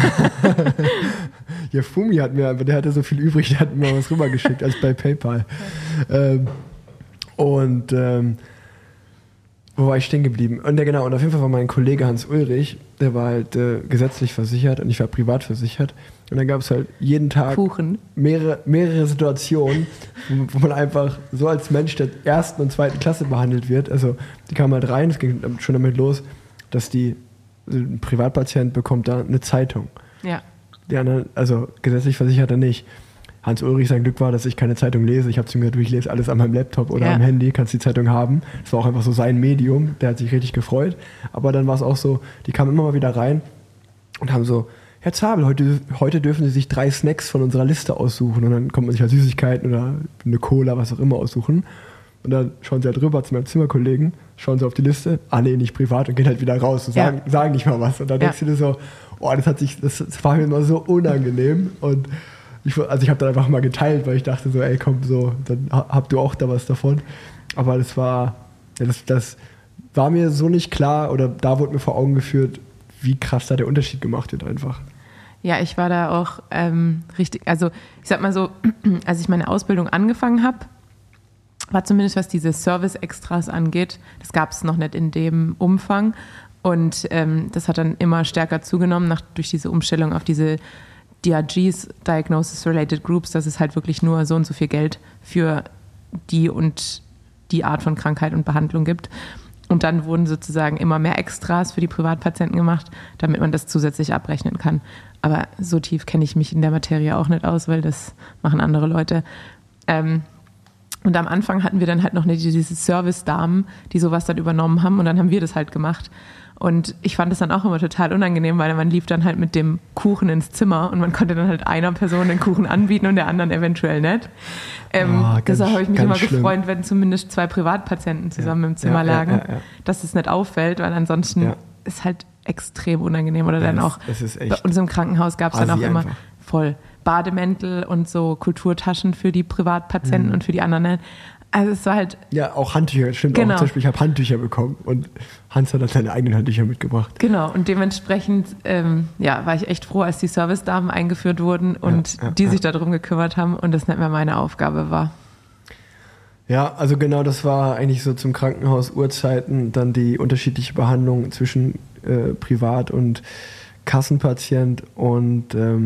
Ja, Fumi der hatte so viel übrig, der hat mir was rübergeschickt als bei PayPal. Wo war ich stehen geblieben? Und und auf jeden Fall war mein Kollege Hans Ulrich, der war halt gesetzlich versichert und ich war privat versichert. Und dann gab es halt jeden Tag mehrere Situationen, wo man einfach so als Mensch der 1. und 2. Klasse behandelt wird. Also die kamen halt rein, es ging schon damit los, dass ein Privatpatient bekommt da eine Zeitung. Ja. Die anderen, also gesetzlich Versicherter nicht. Hans Ulrich, sein Glück war, dass ich keine Zeitung lese. Ich habe zu ihm gesagt, ich lese alles an meinem Laptop oder am Handy, kannst die Zeitung haben. Das war auch einfach so sein Medium, der hat sich richtig gefreut. Aber dann war es auch so, die kamen immer mal wieder rein und haben so, Herr Zabel, heute dürfen Sie sich 3 Snacks von unserer Liste aussuchen. Und dann kommt man sich halt Süßigkeiten oder eine Cola, was auch immer aussuchen. Und dann schauen sie halt rüber zu meinem Zimmerkollegen, schauen sie auf die Liste, nee, nicht privat und gehen halt wieder raus und sagen nicht mal was. Und dann denkst du dir so, das war mir immer so unangenehm. Und ich habe dann einfach mal geteilt, weil ich dachte so, ey komm, so, dann habt du auch da was davon. Aber das war mir so nicht klar, oder da wurde mir vor Augen geführt, wie krass da der Unterschied gemacht wird einfach. Ja, ich war da auch richtig, also ich sag mal so, als ich meine Ausbildung angefangen habe, war zumindest was diese Service-Extras angeht, das gab es noch nicht in dem Umfang und das hat dann immer stärker zugenommen durch diese Umstellung auf diese DRGs, Diagnosis-Related Groups, dass es halt wirklich nur so und so viel Geld für die und die Art von Krankheit und Behandlung gibt. Und dann wurden sozusagen immer mehr Extras für die Privatpatienten gemacht, damit man das zusätzlich abrechnen kann. Aber so tief kenne ich mich in der Materie auch nicht aus, weil das machen andere Leute. Und am Anfang hatten wir dann halt noch nicht diese Service-Damen, die sowas dann übernommen haben und dann haben wir das halt gemacht. Und ich fand es dann auch immer total unangenehm, weil man lief dann halt mit dem Kuchen ins Zimmer und man konnte dann halt einer Person den Kuchen anbieten und der anderen eventuell nicht. Deshalb habe ich mich immer gefreut, wenn zumindest 2 Privatpatienten zusammen im Zimmer lagen, dass es nicht auffällt, weil ansonsten ist halt extrem unangenehm. Oder dann auch bei uns im Krankenhaus gab es dann auch immer voll Bademäntel und so Kulturtaschen für die Privatpatienten und für die anderen nicht. Also es war halt... Ja, auch Handtücher, stimmt auch. Zum Beispiel, ich habe Handtücher bekommen und Hans hat dann seine eigenen Handtücher mitgebracht. Genau, und dementsprechend war ich echt froh, als die Service-Damen eingeführt wurden und die sich darum gekümmert haben und das nicht mehr meine Aufgabe war. Ja, also genau, das war eigentlich so zum Krankenhaus-Urzeiten dann die unterschiedliche Behandlung zwischen Privat- und Kassenpatient und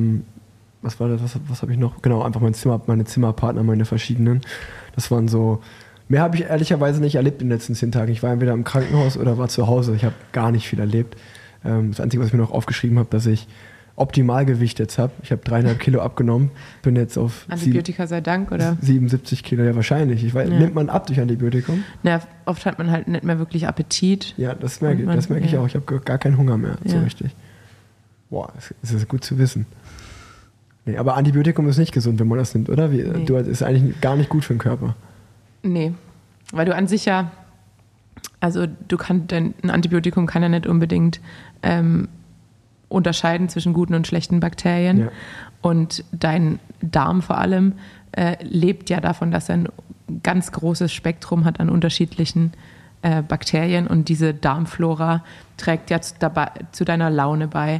was war das, was habe ich noch? Genau, einfach meine Zimmerpartner, meine verschiedenen. Das waren so, mehr habe ich ehrlicherweise nicht erlebt in den letzten 10 Tagen. Ich war entweder im Krankenhaus oder war zu Hause. Ich habe gar nicht viel erlebt. Das Einzige, was ich mir noch aufgeschrieben habe, dass ich Optimalgewicht jetzt habe. Ich habe 3,5 Kilo abgenommen. Bin jetzt auf Antibiotika sei Dank, oder? 77 Kilo, ja wahrscheinlich. Nimmt man ab durch Antibiotikum? Na, oft hat man halt nicht mehr wirklich Appetit. Ja, das merke ich auch. Ich habe gar keinen Hunger mehr, so richtig. Boah, das ist gut zu wissen. Nee, aber Antibiotikum ist nicht gesund, wenn man das nimmt, oder? Nee. Das ist eigentlich gar nicht gut für den Körper. Nee, weil du an sich ja, also ein Antibiotikum kann ja nicht unbedingt unterscheiden zwischen guten und schlechten Bakterien. Ja. Und dein Darm vor allem lebt ja davon, dass er ein ganz großes Spektrum hat an unterschiedlichen Bakterien und diese Darmflora trägt ja zu deiner Laune bei,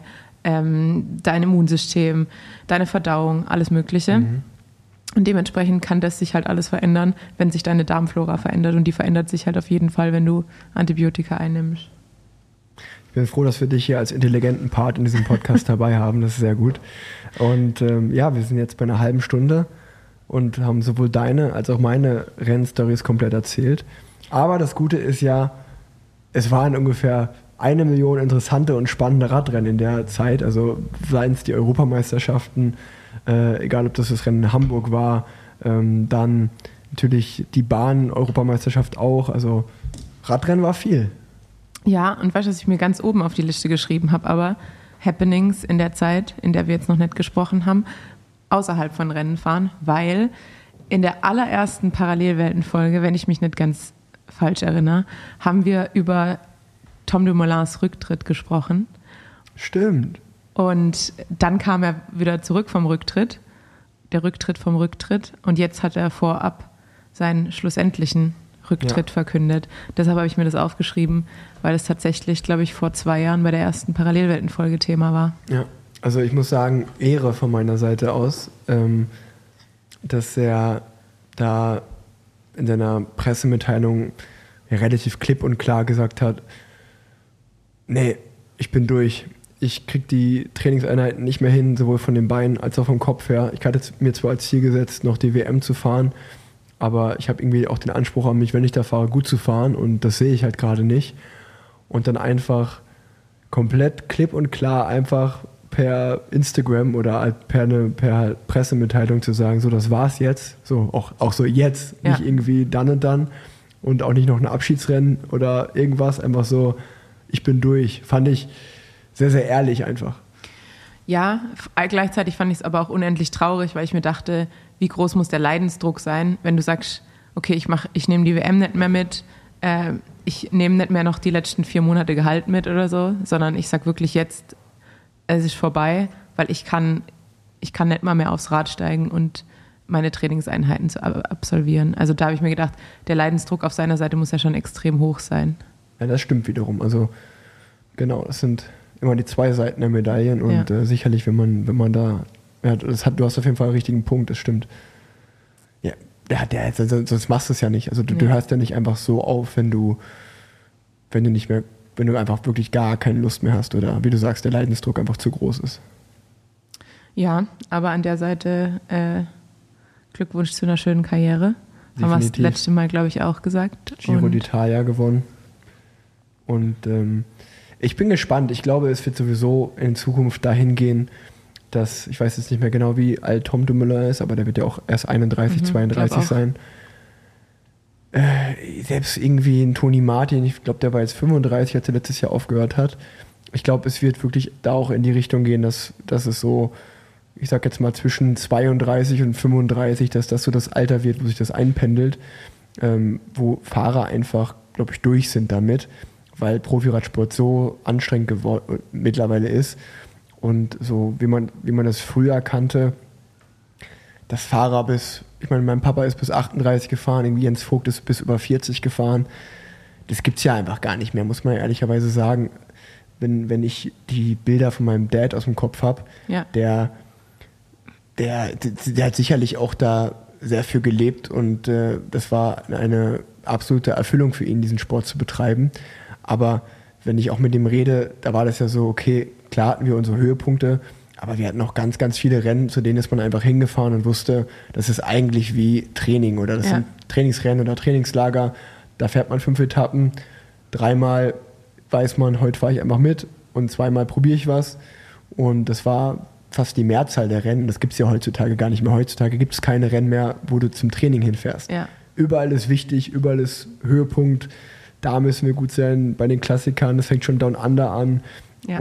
dein Immunsystem, deine Verdauung, alles Mögliche. Mhm. Und dementsprechend kann das sich halt alles verändern, wenn sich deine Darmflora verändert. Und die verändert sich halt auf jeden Fall, wenn du Antibiotika einnimmst. Ich bin froh, dass wir dich hier als intelligenten Part in diesem Podcast dabei haben. Das ist sehr gut. Und wir sind jetzt bei einer halben Stunde und haben sowohl deine als auch meine Rennstories komplett erzählt. Aber das Gute ist ja, es waren ungefähr 1 Million interessante und spannende Radrennen in der Zeit. Also seien es die Europameisterschaften, egal ob das Rennen in Hamburg war, dann natürlich die Bahn-Europameisterschaft auch. Also Radrennen war viel. Ja, und weißt du, was ich mir ganz oben auf die Liste geschrieben habe, aber Happenings in der Zeit, in der wir jetzt noch nicht gesprochen haben, außerhalb von Rennen fahren, weil in der allerersten Parallelwelten-Folge, wenn ich mich nicht ganz falsch erinnere, haben wir über Tom Dumoulins Rücktritt gesprochen. Stimmt. Und dann kam er wieder zurück vom Rücktritt, der Rücktritt vom Rücktritt. Und jetzt hat er vorab seinen schlussendlichen Rücktritt verkündet. Deshalb habe ich mir das aufgeschrieben, weil es tatsächlich, glaube ich, vor 2 Jahren bei der ersten Parallelwelten-Folge Thema war. Ja, also ich muss sagen, Ehre von meiner Seite aus, dass er da in seiner Pressemitteilung relativ klipp und klar gesagt hat, nee, ich bin durch. Ich kriege die Trainingseinheiten nicht mehr hin, sowohl von den Beinen als auch vom Kopf her. Ich hatte mir zwar als Ziel gesetzt, noch die WM zu fahren, aber ich habe irgendwie auch den Anspruch an mich, wenn ich da fahre, gut zu fahren und das sehe ich halt gerade nicht. Und dann einfach komplett klipp und klar einfach per Instagram oder per Pressemitteilung zu sagen, so, das war's jetzt. So, auch so jetzt, nicht irgendwie dann und dann und auch nicht noch ein Abschiedsrennen oder irgendwas, einfach so, ich bin durch. Fand ich sehr, sehr ehrlich einfach. Ja, gleichzeitig fand ich es aber auch unendlich traurig, weil ich mir dachte, wie groß muss der Leidensdruck sein, wenn du sagst, okay, ich nehme die WM nicht mehr mit, ich nehme nicht mehr noch die letzten 4 Monate Gehalt mit oder so, sondern ich sag wirklich jetzt, es ist vorbei, weil ich kann nicht mal mehr aufs Rad steigen und meine Trainingseinheiten zu absolvieren. Also da habe ich mir gedacht, der Leidensdruck auf seiner Seite muss ja schon extrem hoch sein. Ja, das stimmt wiederum. Also genau, das sind immer die zwei Seiten der Medaillen und sicherlich, wenn man da, du hast auf jeden Fall einen richtigen Punkt, das stimmt. Ja, sonst machst du es ja nicht. Also du hörst ja nicht einfach so auf, wenn du einfach wirklich gar keine Lust mehr hast oder wie du sagst, der Leidensdruck einfach zu groß ist. Ja, aber an der Seite Glückwunsch zu einer schönen Karriere. Definitiv. Haben wir das letzte Mal, glaube ich, auch gesagt. Giro d'Italia gewonnen. Und ich bin gespannt. Ich glaube, es wird sowieso in Zukunft dahin gehen, dass, ich weiß jetzt nicht mehr genau, wie alt Tom Dumoulin ist, aber der wird ja auch erst 31, 32 sein. Selbst irgendwie ein Toni Martin, ich glaube, der war jetzt 35, als er letztes Jahr aufgehört hat. Ich glaube, es wird wirklich da auch in die Richtung gehen, dass es so, ich sag jetzt mal zwischen 32 und 35, dass das so das Alter wird, wo sich das einpendelt, wo Fahrer einfach, glaube ich, durch sind damit, weil Profiradsport so anstrengend geworden mittlerweile ist und so, wie man das früher kannte, dass Fahrer mein Papa ist bis 38 gefahren, irgendwie Jens Vogt ist bis über 40 gefahren. Das gibt's ja einfach gar nicht mehr, muss man ehrlicherweise sagen. Wenn ich die Bilder von meinem Dad aus dem Kopf habe, der hat sicherlich auch da sehr viel gelebt und das war eine absolute Erfüllung für ihn, diesen Sport zu betreiben. Aber wenn ich auch mit ihm rede, da war das ja so, okay, klar hatten wir unsere Höhepunkte, aber wir hatten auch ganz, ganz viele Rennen, zu denen ist man einfach hingefahren und wusste, das ist eigentlich wie Training oder das sind Trainingsrennen oder Trainingslager. Da fährt man 5 Etappen, 3-mal weiß man, heute fahre ich einfach mit und 2-mal probiere ich was. Und das war fast die Mehrzahl der Rennen. Das gibt es ja heutzutage gar nicht mehr. Heutzutage gibt es keine Rennen mehr, wo du zum Training hinfährst. Ja. Überall ist wichtig, überall ist Höhepunkt. Da müssen wir gut sein bei den Klassikern. Das fängt schon Down Under an. Ja.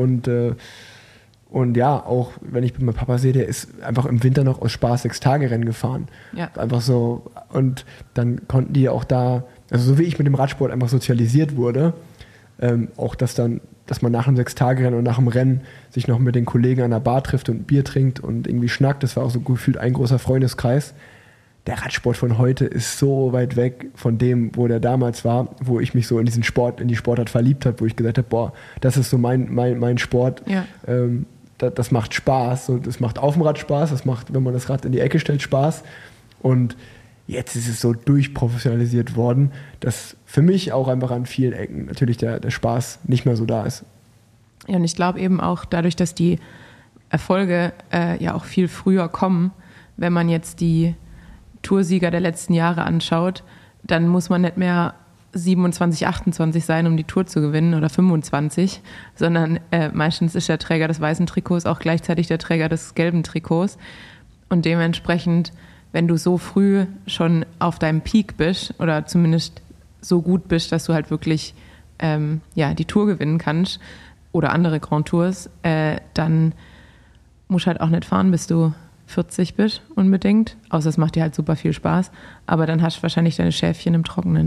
Und ja, auch wenn ich meinen Papa sehe, der ist einfach im Winter noch aus Spaß 6-Tage-Rennen gefahren. Ja. Einfach so. Und dann konnten die auch da, also so wie ich mit dem Radsport einfach sozialisiert wurde, auch dass man nach einem 6-Tage-Rennen und nach dem Rennen sich noch mit den Kollegen an der Bar trifft und Bier trinkt und irgendwie schnackt. Das war auch so gefühlt ein großer Freundeskreis. Der Radsport von heute ist so weit weg von dem, wo der damals war, wo ich mich so in die Sportart verliebt habe, wo ich gesagt habe, boah, das ist so mein Sport. Ja. Das macht Spaß. Und das macht auf dem Rad Spaß. Das macht, wenn man das Rad in die Ecke stellt, Spaß. Und jetzt ist es so durchprofessionalisiert worden, dass für mich auch einfach an vielen Ecken natürlich der Spaß nicht mehr so da ist. Ja, und ich glaube eben auch dadurch, dass die Erfolge ja auch viel früher kommen, wenn man jetzt die Toursieger der letzten Jahre anschaut, dann muss man nicht mehr 27, 28 sein, um die Tour zu gewinnen oder 25, sondern meistens ist der Träger des weißen Trikots auch gleichzeitig der Träger des gelben Trikots. Und dementsprechend, wenn du so früh schon auf deinem Peak bist oder zumindest so gut bist, dass du halt wirklich die Tour gewinnen kannst oder andere Grand Tours, dann musst du halt auch nicht fahren, bis du 40 bist unbedingt, außer es macht dir halt super viel Spaß, aber dann hast du wahrscheinlich deine Schäfchen im Trockenen.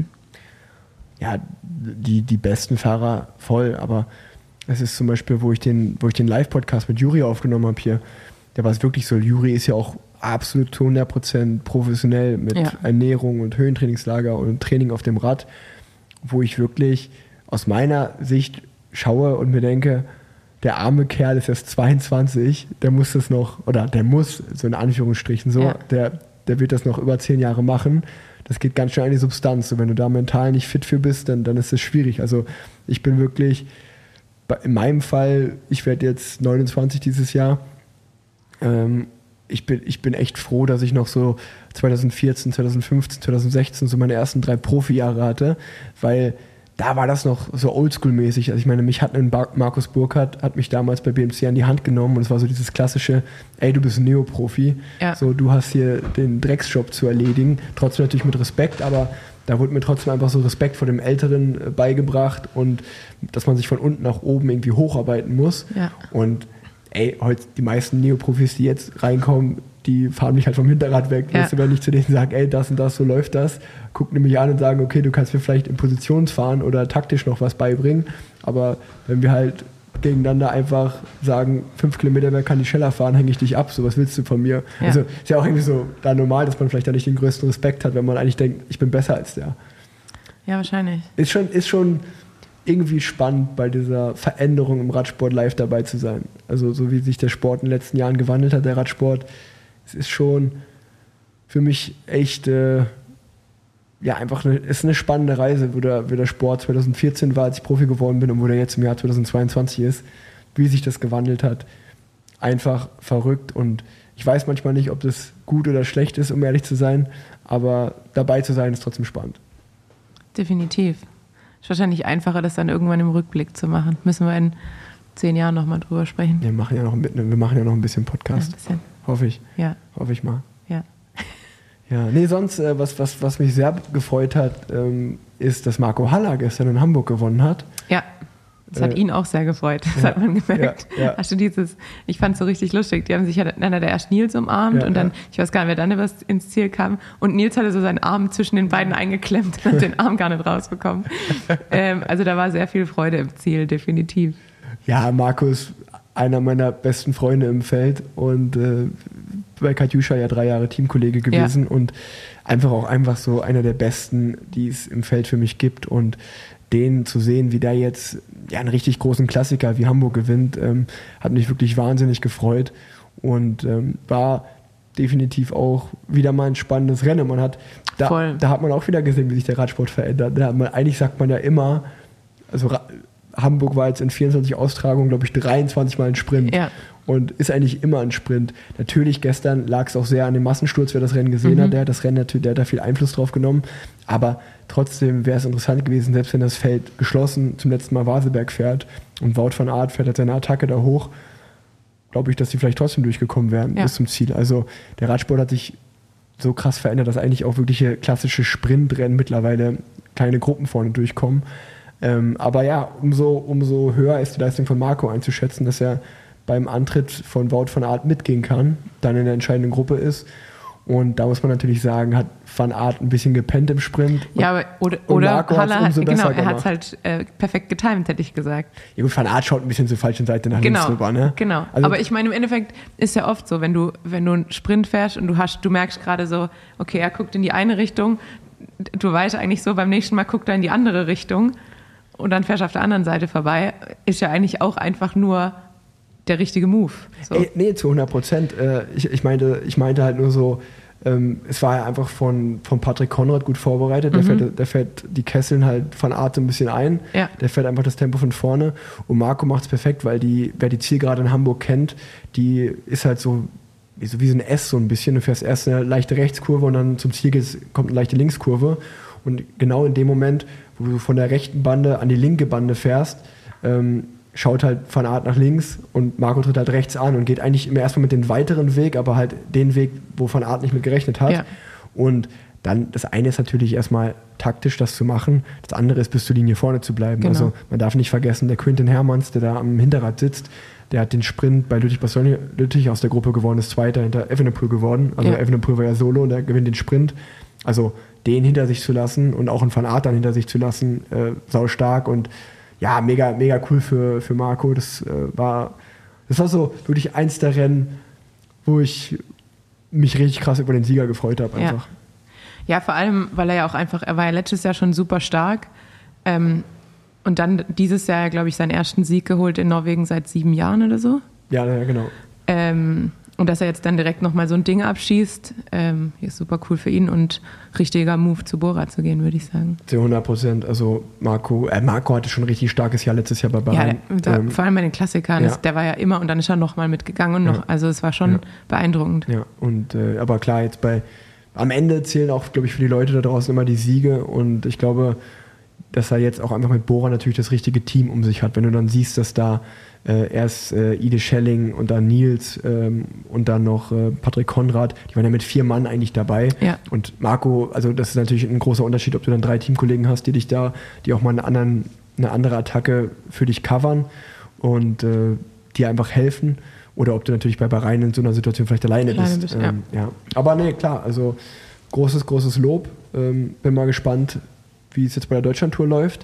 Ja, die besten Fahrer voll, aber es ist zum Beispiel, wo ich den Live-Podcast mit Juri aufgenommen habe hier, da war es wirklich so, Juri ist ja auch absolut zu 100% professionell mit Ernährung und Höhentrainingslager und Training auf dem Rad, wo ich wirklich aus meiner Sicht schaue und mir denke, der arme Kerl ist erst 22, der muss das noch, oder der muss, so in Anführungsstrichen so, der wird das noch über 10 Jahre machen. Das geht ganz schön an die Substanz. Und wenn du da mental nicht fit für bist, dann ist es schwierig. Also ich bin wirklich, in meinem Fall, ich werde jetzt 29 dieses Jahr, ich bin echt froh, dass ich noch so 2014, 2015, 2016 so meine ersten 3 Profijahre hatte, weil da war das noch so oldschool-mäßig. Also ich meine, mich hat Markus Burkhardt, hat mich damals bei BMC an die Hand genommen und es war so dieses klassische, ey, du bist ein Neoprofi, so du hast hier den Drecksjob zu erledigen, trotzdem natürlich mit Respekt, aber da wurde mir trotzdem einfach so Respekt vor dem Älteren beigebracht und dass man sich von unten nach oben irgendwie hocharbeiten muss. Ja. Und ey, heute die meisten Neoprofis, die jetzt reinkommen, die fahren mich halt vom Hinterrad weg. Ja. Weißt du, wenn ich zu denen sage, ey, das und das, so läuft das, gucken die mich an und sagen, okay, du kannst mir vielleicht im Positionsfahren oder taktisch noch was beibringen, aber wenn wir halt gegeneinander einfach sagen, 5 Kilometer mehr kann ich schneller fahren, hänge ich dich ab, so was willst du von mir? Ja. Also ist ja auch irgendwie so da normal, dass man vielleicht da nicht den größten Respekt hat, wenn man eigentlich denkt, ich bin besser als der. Ja, wahrscheinlich. Ist schon irgendwie spannend, bei dieser Veränderung im Radsport live dabei zu sein. Also so wie sich der Sport in den letzten Jahren gewandelt hat, der Radsport, es ist schon für mich echt einfach ist eine spannende Reise, wo der Sport 2014 war, als ich Profi geworden bin und wo der jetzt im Jahr 2022 ist, wie sich das gewandelt hat. Einfach verrückt und ich weiß manchmal nicht, ob das gut oder schlecht ist, um ehrlich zu sein, aber dabei zu sein ist trotzdem spannend. Definitiv. Ist wahrscheinlich einfacher, das dann irgendwann im Rückblick zu machen. Müssen wir in 10 Jahren nochmal drüber sprechen. Wir machen ja noch ein bisschen Podcast. Ja, ein bisschen. Hoffe ich. Ja. Hoffe ich mal. Ja. Ja, nee, sonst, was mich sehr gefreut hat, ist, dass Marco Haller gestern in Hamburg gewonnen hat. Ja, das hat ihn auch sehr gefreut, das hat man gemerkt. Ja. Hast du ich fand es so richtig lustig, die haben sich ja der erst Nils umarmt und dann, ich weiß gar nicht, wer dann ins Ziel kam und Nils hatte so seinen Arm zwischen den beiden eingeklemmt und hat den Arm gar nicht rausbekommen. Also da war sehr viel Freude im Ziel, definitiv. Ja, Marco ist einer meiner besten Freunde im Feld und bei Katjuscha ja 3 Jahre Teamkollege gewesen und einfach so einer der Besten, die es im Feld für mich gibt und den zu sehen, wie der jetzt einen richtig großen Klassiker wie Hamburg gewinnt, hat mich wirklich wahnsinnig gefreut und war definitiv auch wieder mal ein spannendes Rennen. Da hat man auch wieder gesehen, wie sich der Radsport verändert. Eigentlich sagt man ja immer, also Hamburg war jetzt in 24 Austragungen, glaube ich, 23 Mal ein Sprint. Ja. Und ist eigentlich immer ein Sprint. Natürlich gestern lag es auch sehr an dem Massensturz, wer das Rennen gesehen hat. Der hat da viel Einfluss drauf genommen. Aber trotzdem wäre es interessant gewesen, selbst wenn das Feld geschlossen zum letzten Mal Waseberg fährt und Wout van Aert fährt halt seine Attacke da hoch, glaube ich, dass die vielleicht trotzdem durchgekommen wären bis zum Ziel. Also der Radsport hat sich so krass verändert, dass eigentlich auch wirkliche klassische Sprintrennen mittlerweile kleine Gruppen vorne durchkommen. Aber ja, umso höher ist die Leistung von Marco einzuschätzen, dass er beim Antritt von Wout van Aert mitgehen kann, dann in der entscheidenden Gruppe ist. Und da muss man natürlich sagen, hat Van Aert ein bisschen gepennt im Sprint. Ja, oder Haller hat es halt perfekt getimed, hätte ich gesagt. Ja gut, Van Aert schaut ein bisschen zur falschen Seite nach links rüber, ne? Genau, also, aber ich meine, im Endeffekt ist ja oft so, wenn du einen Sprint fährst und du merkst gerade so, okay, er guckt in die eine Richtung, du weißt eigentlich so, beim nächsten Mal guckt er in die andere Richtung und dann fährst du auf der anderen Seite vorbei, ist ja eigentlich auch einfach nur der richtige Move. So. Nee, zu 100%. Ich meinte halt nur so, es war ja einfach von Patrick Konrad gut vorbereitet. Der fährt die Kesseln halt von Art so ein bisschen ein. Ja. Der fährt einfach das Tempo von vorne. Und Marco macht es perfekt, weil wer die Zielgerade in Hamburg kennt, die ist halt so wie so ein S so ein bisschen. Du fährst erst eine leichte Rechtskurve und dann zum Ziel kommt eine leichte Linkskurve. Und genau in dem Moment, wo du von der rechten Bande an die linke Bande fährst, schaut halt Van Aert nach links und Marco tritt halt rechts an und geht eigentlich immer erstmal mit dem weiteren Weg, aber halt den Weg, wo Van Aert nicht mit gerechnet hat. Ja. Und dann, das eine ist natürlich erstmal taktisch, das zu machen. Das andere ist, bis zur Linie vorne zu bleiben. Genau. Also man darf nicht vergessen, der Quinten Hermans, der da am Hinterrad sitzt, der hat den Sprint bei Lüttich aus der Gruppe gewonnen, ist Zweiter hinter Evenepoel geworden. Also Evenepoel war ja solo und der gewinnt den Sprint. Also den hinter sich zu lassen und auch einen Van Aert dann hinter sich zu lassen, sau stark und ja, mega, mega cool für Marco. Das war so wirklich eins der Rennen, wo ich mich richtig krass über den Sieger gefreut habe einfach. Ja, vor allem, weil er war ja letztes Jahr schon super stark und dann dieses Jahr, glaube ich, seinen ersten Sieg geholt in Norwegen seit 7 Jahren oder so. Ja, genau. Und dass er jetzt dann direkt nochmal so ein Ding abschießt, ist super cool für ihn und richtiger Move zu Bora zu gehen, würde ich sagen. Zu 100%. Also Marco hatte schon ein richtig starkes Jahr letztes Jahr bei Bahrain. Ja, vor allem bei den Klassikern. Der war ja immer und dann ist er nochmal mitgegangen. Also es war schon beeindruckend. Ja, und aber klar, jetzt am Ende zählen auch, glaube ich, für die Leute da draußen immer die Siege und ich glaube, dass er jetzt auch einfach mit Bora natürlich das richtige Team um sich hat. Wenn du dann siehst, dass da erst Ide Schelling und dann Nils und dann noch Patrick Konrad, die waren ja mit 4 Mann eigentlich dabei. Ja. Und Marco, also das ist natürlich ein großer Unterschied, ob du dann 3 Teamkollegen hast, die auch mal eine andere Attacke für dich covern und dir einfach helfen. Oder ob du natürlich bei Bahrain in so einer Situation vielleicht alleine bist. Ja. Aber nee, klar, also großes Lob. Bin mal gespannt, wie es jetzt bei der Deutschlandtour läuft.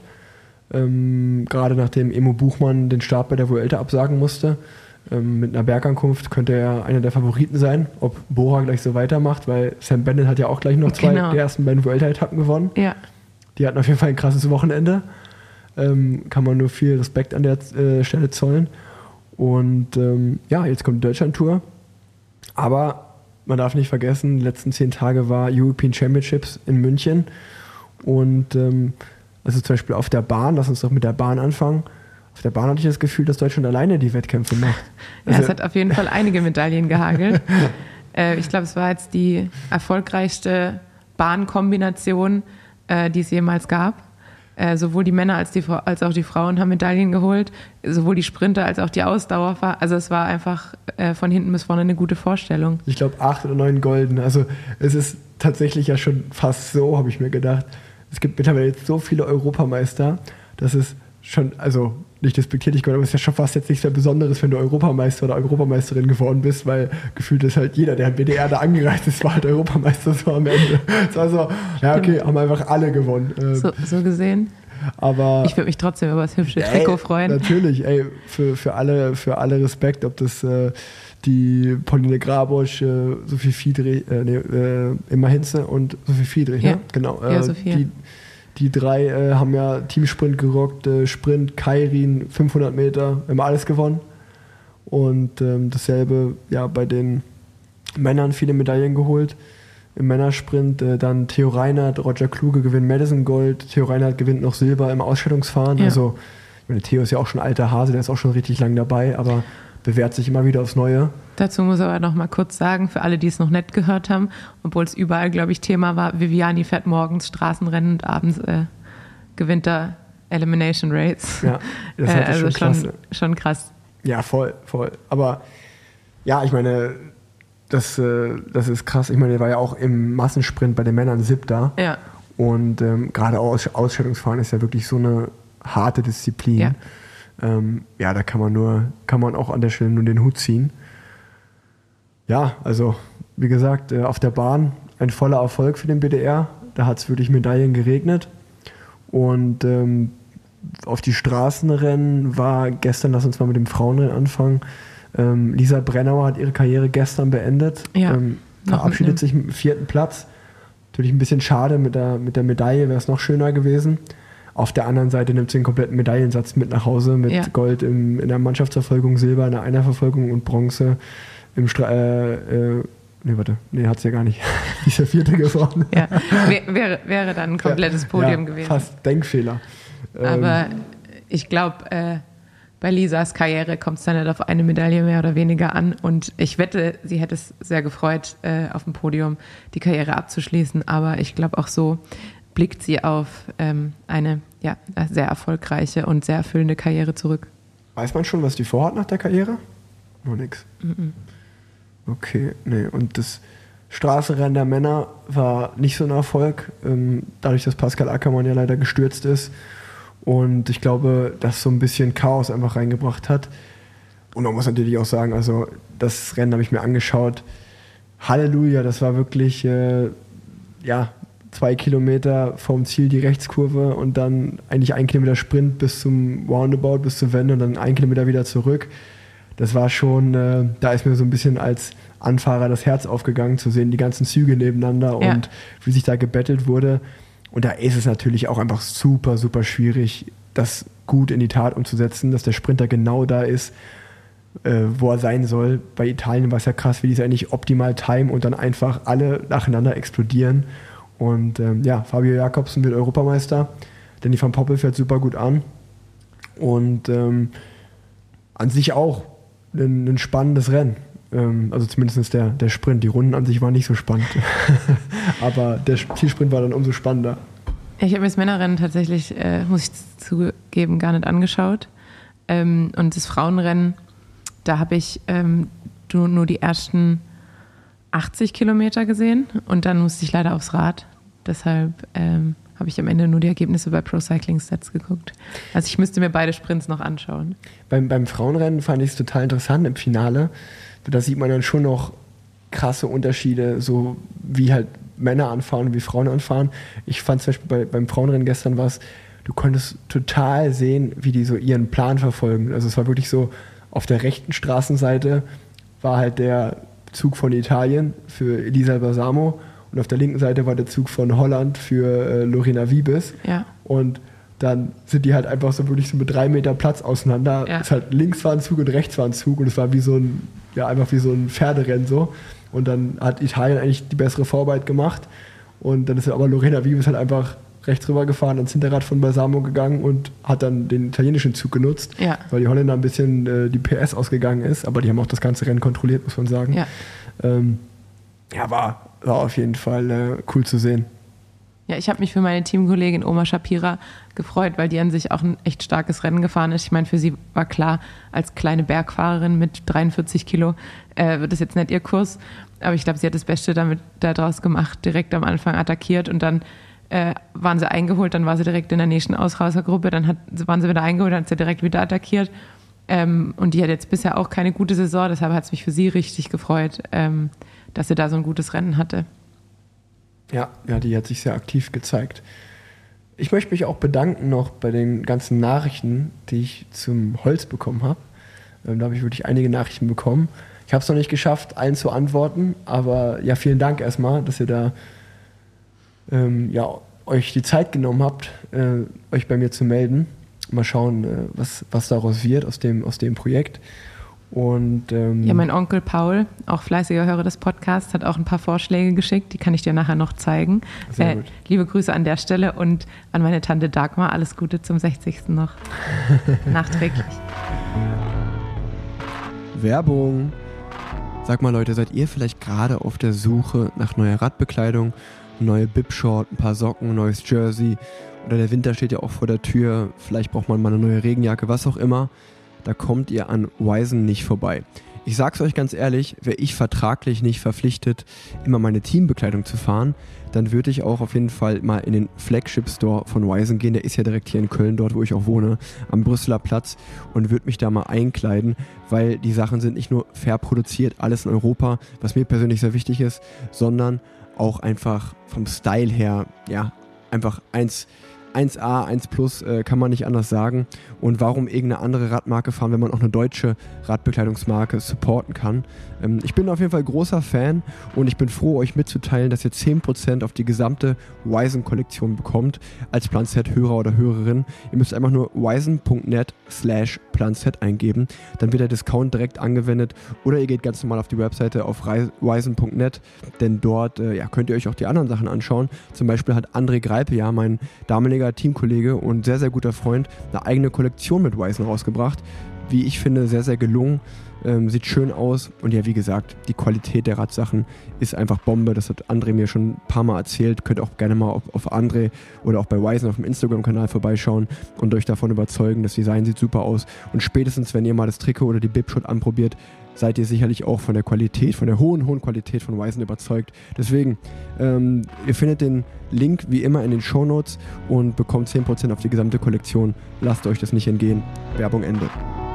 Gerade nachdem Emo Buchmann den Start bei der Vuelta absagen musste. Mit einer Bergankunft könnte er einer der Favoriten sein, ob Bora gleich so weitermacht, weil Sam Bennett hat ja auch gleich noch 2 der ersten beiden Vuelta-Etappen gewonnen. Ja. Die hatten auf jeden Fall ein krasses Wochenende. Kann man nur viel Respekt an der Stelle zollen. Und jetzt kommt die Deutschland-Tour. Aber man darf nicht vergessen, die letzten 10 Tage war European Championships in München. Und also zum Beispiel auf der Bahn, lass uns doch mit der Bahn anfangen. Auf der Bahn hatte ich das Gefühl, dass Deutschland alleine die Wettkämpfe macht. Ja, es hat auf jeden Fall einige Medaillen gehagelt. Ich glaube, es war jetzt die erfolgreichste Bahnkombination, die es jemals gab. Sowohl die Männer als auch die Frauen haben Medaillen geholt, sowohl die Sprinter als auch die Ausdauerfahrer. Also es war einfach von hinten bis vorne eine gute Vorstellung. Ich glaube 8 oder 9 Golden. Also es ist tatsächlich ja schon fast so, habe ich mir gedacht. Es gibt mittlerweile jetzt so viele Europameister, dass es schon, also nicht despektierlich, aber es ist ja schon fast jetzt nichts mehr Besonderes, wenn du Europameister oder Europameisterin geworden bist, weil gefühlt ist halt jeder, der halt BDR da angereist ist, war halt Europameister so am Ende. Es war so, ja okay, haben einfach alle gewonnen. So gesehen. Aber ich würde mich trotzdem über das hübsche Trikot freuen. Natürlich, für alle Respekt, ob das die Pauline Grabosch, Sophie Fiedrich, Emma Hinze und Sophie Fiedrich, ja. Ne? Genau. Ja, Sophie. Die 3 haben ja Teamsprint gerockt, Sprint, Kairin, 500 Meter, haben alles gewonnen. Und dasselbe ja bei den Männern viele Medaillen geholt. Im Männersprint dann Theo Reinhardt, Roger Kluge gewinnt Madison Gold, Theo Reinhardt gewinnt noch Silber im Ausstellungsfahren. Ja. Also ich meine, Theo ist ja auch schon ein alter Hase, der ist auch schon richtig lang dabei, aber bewährt sich immer wieder aufs Neue. Dazu muss ich aber noch mal kurz sagen, für alle, die es noch nicht gehört haben, obwohl es überall, glaube ich, Thema war, Viviani fährt morgens Straßenrennen und abends gewinnt er Elimination Rates. Ja, das ist also schon krass. Ja, voll. Aber ja, ich meine, das ist krass. Ich meine, der war ja auch im Massensprint bei den Männern 7. Ja. Und gerade Ausstellungsfahren ist ja wirklich so eine harte Disziplin. Ja. Da kann man auch an der Stelle nur den Hut ziehen. Ja, also wie gesagt, auf der Bahn ein voller Erfolg für den BDR. Da hat es wirklich Medaillen geregnet. Und auf die Straßenrennen war gestern, lass uns mal mit dem Frauenrennen anfangen, Lisa Brennauer hat ihre Karriere gestern beendet. Ja, verabschiedet sich mit dem 4. Platz. Natürlich ein bisschen schade, mit der Medaille wäre es noch schöner gewesen. Auf der anderen Seite nimmt sie den kompletten Medaillensatz mit nach Hause, mit Gold in der Mannschaftsverfolgung, Silber in der Einerverfolgung und Bronze im hat sie ja gar nicht. Die ist der 4. geworden. Ja, wäre dann ein komplettes Podium gewesen. Fast Denkfehler. Aber ich glaube, bei Lisas Karriere kommt es dann nicht auf eine Medaille mehr oder weniger an. Und ich wette, sie hätte es sehr gefreut, auf dem Podium die Karriere abzuschließen. Aber ich glaube, auch so blickt sie auf eine sehr erfolgreiche und sehr erfüllende Karriere zurück. Weiß man schon, was die vorhat nach der Karriere? Noch nix. Okay, nee. Und das Straßenrennen der Männer war nicht so ein Erfolg, dadurch, dass Pascal Ackermann ja leider gestürzt ist. Und ich glaube, dass so ein bisschen Chaos einfach reingebracht hat. Und man muss natürlich auch sagen, also das Rennen habe ich mir angeschaut. Halleluja, das war wirklich 2 Kilometer vom Ziel die Rechtskurve und dann eigentlich 1 Kilometer Sprint bis zum Roundabout, bis zur Wende und dann 1 Kilometer wieder zurück. Das war schon, da ist mir so ein bisschen als Anfahrer das Herz aufgegangen, zu sehen, die ganzen Züge nebeneinander und wie sich da gebettelt wurde. Und da ist es natürlich auch einfach super, super schwierig, das gut in die Tat umzusetzen, dass der Sprinter genau da ist, wo er sein soll. Bei Italien war es ja krass, wie die es eigentlich optimal timen und dann einfach alle nacheinander explodieren. Und Fabio Jakobsen wird Europameister. Danny van Poppel fährt super gut an. Und an sich auch ein spannendes Rennen. Also zumindest der Sprint. Die Runden an sich waren nicht so spannend. Aber der Zielsprint war dann umso spannender. Ich habe mir das Männerrennen tatsächlich, muss ich zugeben, gar nicht angeschaut. Und das Frauenrennen, da habe ich nur die ersten 80 Kilometer gesehen und dann musste ich leider aufs Rad. Deshalb habe ich am Ende nur die Ergebnisse bei Pro Cycling Stats geguckt. Also ich müsste mir beide Sprints noch anschauen. Beim Frauenrennen fand ich es total interessant im Finale. Da sieht man dann schon noch krasse Unterschiede, so wie halt Männer anfahren und wie Frauen anfahren. Ich fand zum Beispiel beim Frauenrennen gestern du konntest total sehen, wie die so ihren Plan verfolgen. Also es war wirklich so, auf der rechten Straßenseite war halt der Zug von Italien für Elisa Balsamo und auf der linken Seite war der Zug von Holland für Lorena Wiebes. Ja. Und dann sind die halt einfach so wirklich so mit 3 Meter Platz auseinander. Ja. Es halt links war ein Zug und rechts war ein Zug und es war wie so ein, ja, einfach wie so ein Pferderennen so. Und dann hat Italien eigentlich die bessere Vorarbeit gemacht und dann ist aber Lorena Wiebes halt einfach rechts rüber gefahren, ans Hinterrad von Balsamo gegangen und hat dann den italienischen Zug genutzt, weil die Holländer ein bisschen die PS ausgegangen ist, aber die haben auch das ganze Rennen kontrolliert, muss man sagen. Ja, war auf jeden Fall cool zu sehen. Ja, ich habe mich für meine Teamkollegin Oma Shapira gefreut, weil die an sich auch ein echt starkes Rennen gefahren ist. Ich meine, für sie war klar, als kleine Bergfahrerin mit 43 Kilo wird das jetzt nicht ihr Kurs. Aber ich glaube, sie hat das Beste daraus gemacht, direkt am Anfang attackiert und dann waren sie eingeholt, dann war sie direkt in der nächsten Ausreißergruppe, dann waren sie wieder eingeholt, dann hat sie direkt wieder attackiert. Und die hat jetzt bisher auch keine gute Saison, deshalb hat es mich für sie richtig gefreut, dass sie da so ein gutes Rennen hatte. Ja, die hat sich sehr aktiv gezeigt. Ich möchte mich auch bedanken noch bei den ganzen Nachrichten, die ich zum Holz bekommen habe. Da habe ich wirklich einige Nachrichten bekommen. Ich habe es noch nicht geschafft, allen zu antworten, aber ja, vielen Dank erstmal, dass ihr da euch die Zeit genommen habt, euch bei mir zu melden. Mal schauen, was daraus wird aus dem Projekt. Und, mein Onkel Paul, auch fleißiger Hörer des Podcasts, hat auch ein paar Vorschläge geschickt, die kann ich dir nachher noch zeigen. Sehr gut. Liebe Grüße an der Stelle und an meine Tante Dagmar, alles Gute zum 60. noch. Nachträglich. Werbung. Sag mal Leute, seid ihr vielleicht gerade auf der Suche nach neuer Radbekleidung? Neue Bib-Short, ein paar Socken, ein neues Jersey oder der Winter steht ja auch vor der Tür, vielleicht braucht man mal eine neue Regenjacke, was auch immer. Da kommt ihr an Wisen nicht vorbei. Ich sag's euch ganz ehrlich, wäre ich vertraglich nicht verpflichtet, immer meine Teambekleidung zu fahren, dann würde ich auch auf jeden Fall mal in den Flagship-Store von Wisen gehen. Der ist ja direkt hier in Köln, dort wo ich auch wohne, am Brüsseler Platz und würde mich da mal einkleiden, weil die Sachen sind nicht nur fair produziert, alles in Europa, was mir persönlich sehr wichtig ist, sondern auch einfach vom Style her, ja, einfach 1A, 1+, kann man nicht anders sagen. Und warum irgendeine andere Radmarke fahren, wenn man auch eine deutsche Radbekleidungsmarke supporten kann. Ich bin auf jeden Fall großer Fan und ich bin froh, euch mitzuteilen, dass ihr 10% auf die gesamte Wisen-Kollektion bekommt als Planset-Hörer oder Hörerin. Ihr müsst einfach nur wisen.net/Planset eingeben. Dann wird der Discount direkt angewendet oder ihr geht ganz normal auf die Webseite auf wisen.net, denn dort könnt ihr euch auch die anderen Sachen anschauen. Zum Beispiel hat André Greipe, mein damaliger Teamkollege und sehr, sehr guter Freund, eine eigene Kollektion mit Wisen rausgebracht. Wie ich finde, sehr, sehr gelungen. Sieht schön aus und ja, wie gesagt, die Qualität der Radsachen ist einfach Bombe. Das hat André mir schon ein paar Mal erzählt. Könnt auch gerne mal auf André oder auch bei Wisen auf dem Instagram-Kanal vorbeischauen und euch davon überzeugen. Das Design sieht super aus und spätestens, wenn ihr mal das Trikot oder die Bib-Shot anprobiert, seid ihr sicherlich auch von der Qualität, von der hohen Qualität von Wisen überzeugt. Deswegen, ihr findet den Link wie immer in den Shownotes und bekommt 10% auf die gesamte Kollektion. Lasst euch das nicht entgehen. Werbung Ende.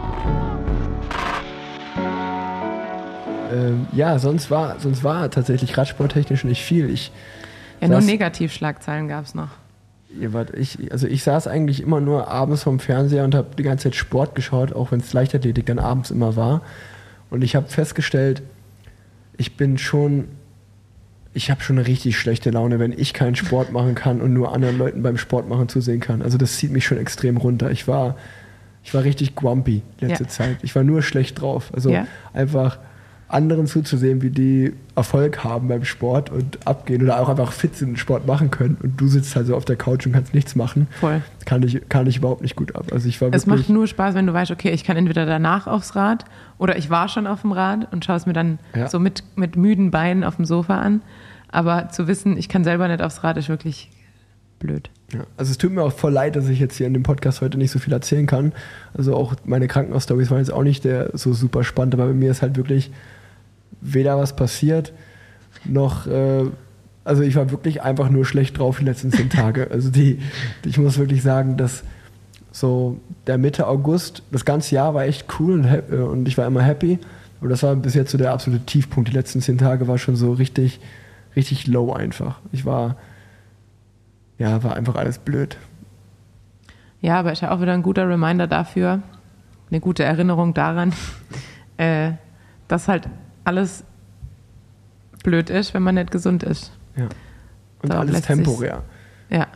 Sonst war tatsächlich radsporttechnisch nicht viel. Nur Negativschlagzeilen gab es noch. Ich saß eigentlich immer nur abends vorm Fernseher und habe die ganze Zeit Sport geschaut, auch wenn es Leichtathletik dann abends immer war. Und ich habe festgestellt, ich habe schon eine richtig schlechte Laune, wenn ich keinen Sport machen kann und nur anderen Leuten beim Sport machen zusehen kann. Also das zieht mich schon extrem runter. Ich war richtig grumpy letzte Zeit. Ich war nur schlecht drauf. Also einfach anderen zuzusehen, wie die Erfolg haben beim Sport und abgehen oder auch einfach fit sind und Sport machen können und du sitzt halt so auf der Couch und kannst nichts machen. Voll. Kann ich überhaupt nicht gut ab. Also es macht nur Spaß, wenn du weißt, okay, ich kann entweder danach aufs Rad oder ich war schon auf dem Rad und schaue es mir dann so mit müden Beinen auf dem Sofa an. Aber zu wissen, ich kann selber nicht aufs Rad, ist wirklich blöd. Ja, also es tut mir auch voll leid, dass ich jetzt hier in dem Podcast heute nicht so viel erzählen kann. Also auch meine Krankenhaus-Stories waren jetzt auch nicht so super spannend, aber bei mir ist halt wirklich weder was passiert, noch, also ich war wirklich einfach nur schlecht drauf die letzten 10 Tage. Also ich muss wirklich sagen, dass so der Mitte August, das ganze Jahr war echt cool und ich war immer happy, aber das war bis jetzt so der absolute Tiefpunkt. Die letzten 10 Tage war schon so richtig, richtig low einfach. War einfach alles blöd. Ja, aber ist ja auch wieder ein guter Reminder dafür, eine gute Erinnerung daran, dass halt alles blöd ist, wenn man nicht gesund ist. Ja. Und alles temporär. Ja.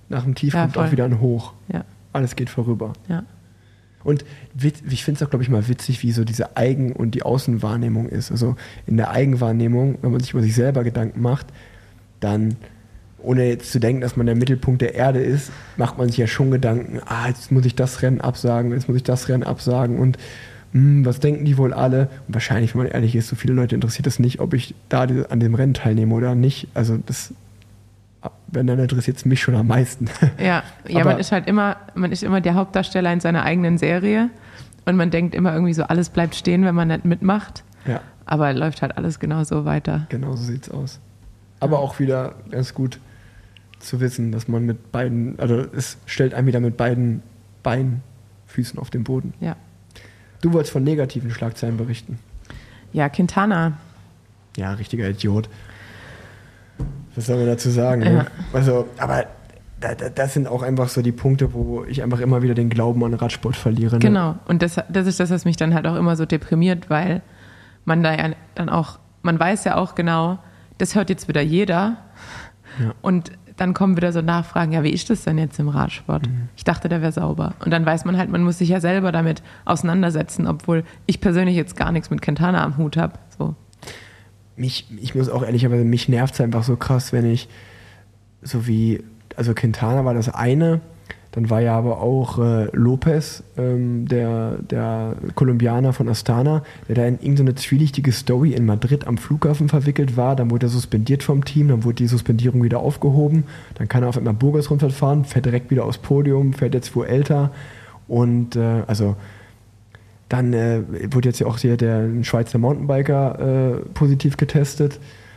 nach dem Tief kommt auch wieder ein Hoch. Ja. Alles geht vorüber. Ja. Und ich finde es auch, glaube ich, mal witzig, wie so diese Eigen- und die Außenwahrnehmung ist. Also in der Eigenwahrnehmung, wenn man sich über sich selber Gedanken macht, dann, ohne jetzt zu denken, dass man der Mittelpunkt der Erde ist, macht man sich ja schon Gedanken, jetzt muss ich das Rennen absagen, jetzt muss ich das Rennen absagen und was denken die wohl alle? Und wahrscheinlich, wenn man ehrlich ist, so viele Leute interessiert es nicht, ob ich da an dem Rennen teilnehme oder nicht. Also wenn, dann interessiert es mich schon am meisten. Ja, man ist immer der Hauptdarsteller in seiner eigenen Serie und man denkt immer irgendwie so, alles bleibt stehen, wenn man nicht mitmacht. Ja. Aber läuft halt alles genauso weiter. Genau so sieht's aus. Aber auch wieder ganz gut zu wissen, dass man mit beiden, also es stellt einen wieder mit beiden Füßen auf den Boden. Ja. Du wolltest von negativen Schlagzeilen berichten. Ja, Quintana. Ja, richtiger Idiot. Was soll man dazu sagen? Ne? Ja. Also, aber das sind auch einfach so die Punkte, wo ich einfach immer wieder den Glauben an Radsport verliere. Ne? Genau. Und das ist das, was mich dann halt auch immer so deprimiert, weil man da ja dann auch, man weiß ja auch genau, das hört jetzt wieder jeder. Ja. Und dann kommen wieder so Nachfragen, ja, wie ist das denn jetzt im Radsport? Ich dachte, der wäre sauber. Und dann weiß man halt, man muss sich ja selber damit auseinandersetzen, obwohl ich persönlich jetzt gar nichts mit Quintana am Hut habe. So. Ich muss auch ehrlicherweise, mich nervt es einfach so krass, wenn ich also Quintana war das eine, dann war ja aber auch Lopez, der Kolumbianer von Astana, der da in irgendeine zwielichtige Story in Madrid am Flughafen verwickelt war, dann wurde er suspendiert vom Team, dann wurde die Suspendierung wieder aufgehoben, dann kann er auf einmal Burgos-Rundfahrt fahren, fährt direkt wieder aufs Podium, fährt jetzt wohl älter und dann wurde jetzt ja auch hier der Schweizer Mountainbiker positiv getestet.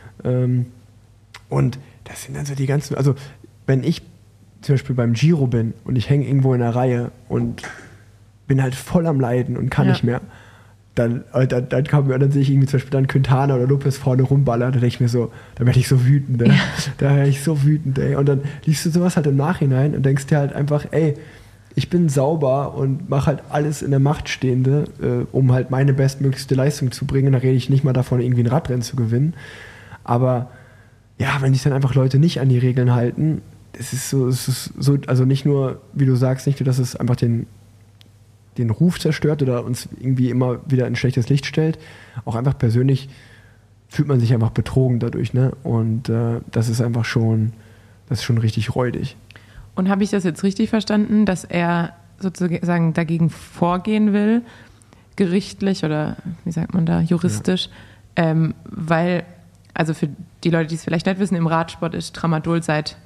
Und das sind dann so die ganzen, also wenn ich zum Beispiel beim Giro bin und ich hänge irgendwo in der Reihe und bin halt voll am Leiden und kann nicht mehr, dann sehe ich irgendwie zum Beispiel dann Quintana oder Lopez vorne rumballern, da denke ich mir so, da werde ich so wütend, ey. Da werde ich so wütend, ey. Und dann liest du sowas halt im Nachhinein und denkst dir halt einfach, ey, ich bin sauber und mache halt alles in der Macht Stehende, um halt meine bestmöglichste Leistung zu bringen. Da rede ich nicht mal davon, irgendwie ein Radrennen zu gewinnen. Aber ja, wenn sich dann einfach Leute nicht an die Regeln halten, es ist so, also nicht nur, wie du sagst, nicht nur, dass es einfach den Ruf zerstört oder uns irgendwie immer wieder in ein schlechtes Licht stellt, auch einfach persönlich fühlt man sich einfach betrogen dadurch, ne? Und das ist einfach schon richtig räudig. Und habe ich das jetzt richtig verstanden, dass er sozusagen dagegen vorgehen will, gerichtlich oder wie sagt man da, juristisch, weil, also für die Leute, die es vielleicht nicht wissen, im Radsport ist Tramadol seit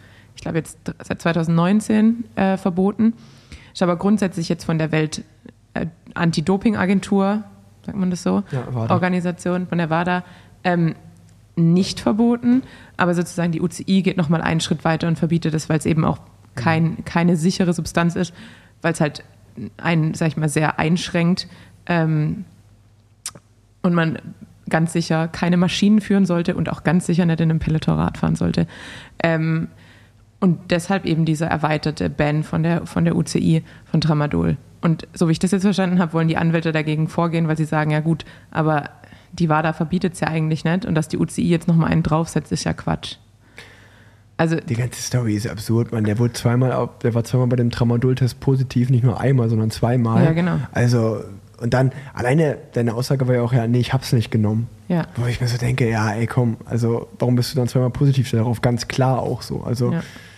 2019 verboten, ist aber grundsätzlich jetzt von der Welt Anti-Doping-Agentur, sagt man das so, Organisation von der WADA, nicht verboten, aber sozusagen die UCI geht nochmal einen Schritt weiter und verbietet es, weil es eben auch keine sichere Substanz ist, weil es halt einen, sag ich mal, sehr einschränkt und man ganz sicher keine Maschinen führen sollte und auch ganz sicher nicht in einem Peloton Rad fahren sollte. Und deshalb eben dieser erweiterte Ban von der UCI, von Tramadol. Und so wie ich das jetzt verstanden habe, wollen die Anwälte dagegen vorgehen, weil sie sagen, ja gut, aber die WADA verbietet es ja eigentlich nicht und dass die UCI jetzt nochmal einen draufsetzt, ist ja Quatsch. Also die ganze Story ist absurd, man. Der war zweimal bei dem Tramadol-Test positiv, nicht nur einmal, sondern zweimal. Ja, genau. Also, und dann, alleine deine Aussage war ja auch, nee, ich hab's nicht genommen. Ja. Wo ich mir so denke, ja, ey, komm, also, warum bist du dann zweimal positiv darauf? Ganz klar auch so. Also,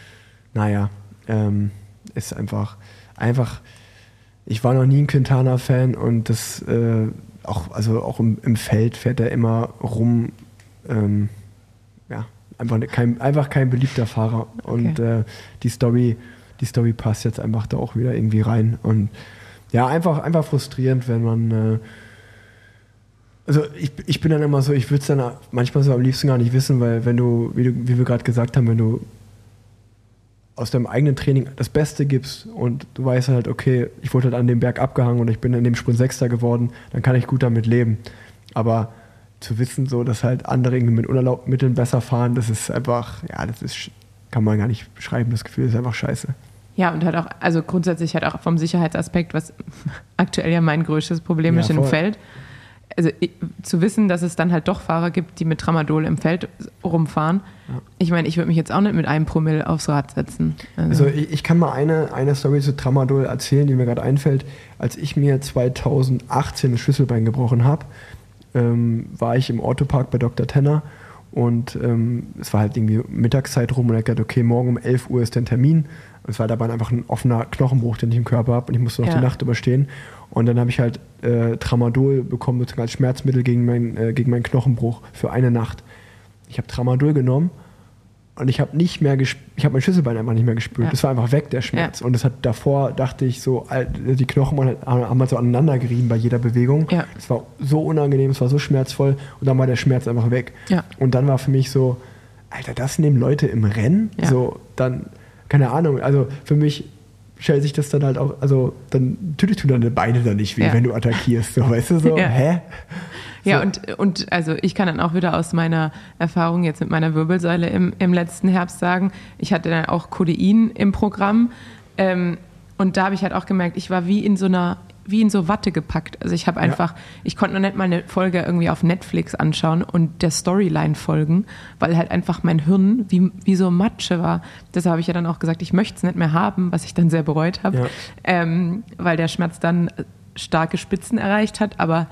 ist einfach, ich war noch nie ein Quintana-Fan und das, auch im Feld fährt er immer rum, einfach kein beliebter Fahrer. Und die Story passt jetzt einfach da auch wieder irgendwie rein. Und ja, einfach frustrierend, wenn man also ich bin dann immer so, ich würde es dann manchmal so am liebsten gar nicht wissen, weil wenn du, wie wir gerade gesagt haben, wenn du aus deinem eigenen Training das Beste gibst und du weißt halt, okay, ich wurde halt an dem Berg abgehangen und ich bin in dem Sprint Sechster geworden, dann kann ich gut damit leben. Aber zu wissen, so, dass halt andere irgendwie mit unerlaubten Mitteln besser fahren, das ist einfach, kann man gar nicht beschreiben, das Gefühl ist einfach scheiße. Ja, und halt auch, also grundsätzlich halt auch vom Sicherheitsaspekt, was aktuell ja mein größtes Problem ist im Feld, also zu wissen, dass es dann halt doch Fahrer gibt, die mit Tramadol im Feld rumfahren. Ja. Ich meine, ich würde mich jetzt auch nicht mit 1 Promille aufs Rad setzen. Also ich kann mal eine Story zu Tramadol erzählen, die mir gerade einfällt. Als ich mir 2018 das Schlüsselbein gebrochen habe, war ich im Autopark bei Dr. Tenner und es war halt irgendwie Mittagszeit rum und er hat gesagt, okay, morgen um 11 Uhr ist der Termin. Und es war dabei einfach ein offener Knochenbruch, den ich im Körper habe und ich musste noch die Nacht überstehen. Und dann habe ich halt Tramadol bekommen, sozusagen als Schmerzmittel gegen meinen Knochenbruch für eine Nacht. Ich habe Tramadol genommen und ich habe mein Schlüsselbein einfach nicht mehr gespürt. Das war einfach weg, der Schmerz. Und das hat davor, dachte ich so, die Knochen haben halt so aneinander gerieben bei jeder Bewegung. Ja. Das war so unangenehm, es war so schmerzvoll und dann war der Schmerz einfach weg. Ja. Und dann war für mich so, Alter, das nehmen Leute im Rennen? Ja. So, dann, keine Ahnung, also für mich stellt sich das dann halt auch, also dann natürlich tun deine Beine dann nicht weh, wenn du attackierst, so, weißt du, so, hä? So. Ja, und also ich kann dann auch wieder aus meiner Erfahrung jetzt mit meiner Wirbelsäule im letzten Herbst sagen, ich hatte dann auch Codein im Programm und da habe ich halt auch gemerkt, ich war wie in so Watte gepackt. Also ich habe einfach, ich konnte noch nicht mal eine Folge irgendwie auf Netflix anschauen und der Storyline folgen, weil halt einfach mein Hirn wie so Matsche war. Deshalb habe ich ja dann auch gesagt, ich möchte es nicht mehr haben, was ich dann sehr bereut habe, weil der Schmerz dann starke Spitzen erreicht hat. Aber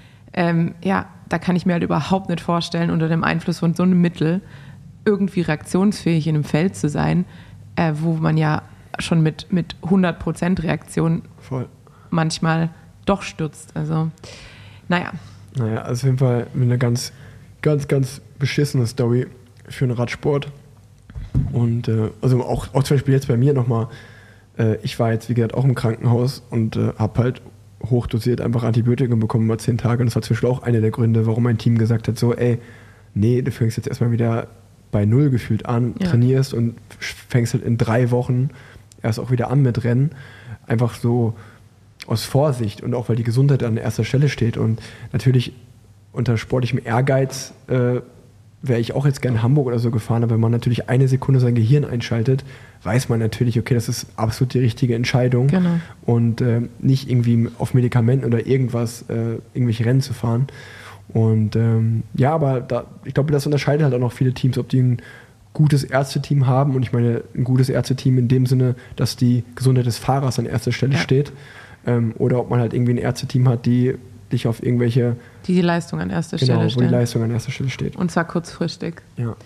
da kann ich mir halt überhaupt nicht vorstellen, unter dem Einfluss von so einem Mittel irgendwie reaktionsfähig in einem Feld zu sein, wo man ja schon mit 100% Reaktion manchmal doch stürzt. Also, naja. Naja, also auf jeden Fall eine ganz, ganz, ganz beschissene Story für den Radsport. Und also auch zum Beispiel jetzt bei mir nochmal, ich war jetzt, wie gesagt, auch im Krankenhaus und habe halt hochdosiert einfach Antibiotikum bekommen über 10 Tage. Und das war zum Beispiel auch einer der Gründe, warum mein Team gesagt hat, so, nee, du fängst jetzt erstmal wieder bei Null gefühlt an, trainierst und fängst halt in 3 Wochen erst auch wieder an mit Rennen. Einfach so aus Vorsicht und auch, weil die Gesundheit an erster Stelle steht. Und natürlich unter sportlichem Ehrgeiz wäre ich auch jetzt gerne in Hamburg oder so gefahren, aber wenn man natürlich eine Sekunde sein Gehirn einschaltet, weiß man natürlich, okay, das ist absolut die richtige Entscheidung. Genau. Und nicht irgendwie auf Medikamenten oder irgendwelche Rennen zu fahren. Und aber ich glaube, das unterscheidet halt auch noch viele Teams, ob die ein gutes Ärzteteam haben. Und ich meine, ein gutes Ärzteteam in dem Sinne, dass die Gesundheit des Fahrers an erster Stelle steht. Oder ob man halt irgendwie ein Ärzteteam hat, die dich auf irgendwelche... Die Leistung an erster Stelle stellen. Wo die Leistung an erster Stelle steht. Und zwar kurzfristig. Ja.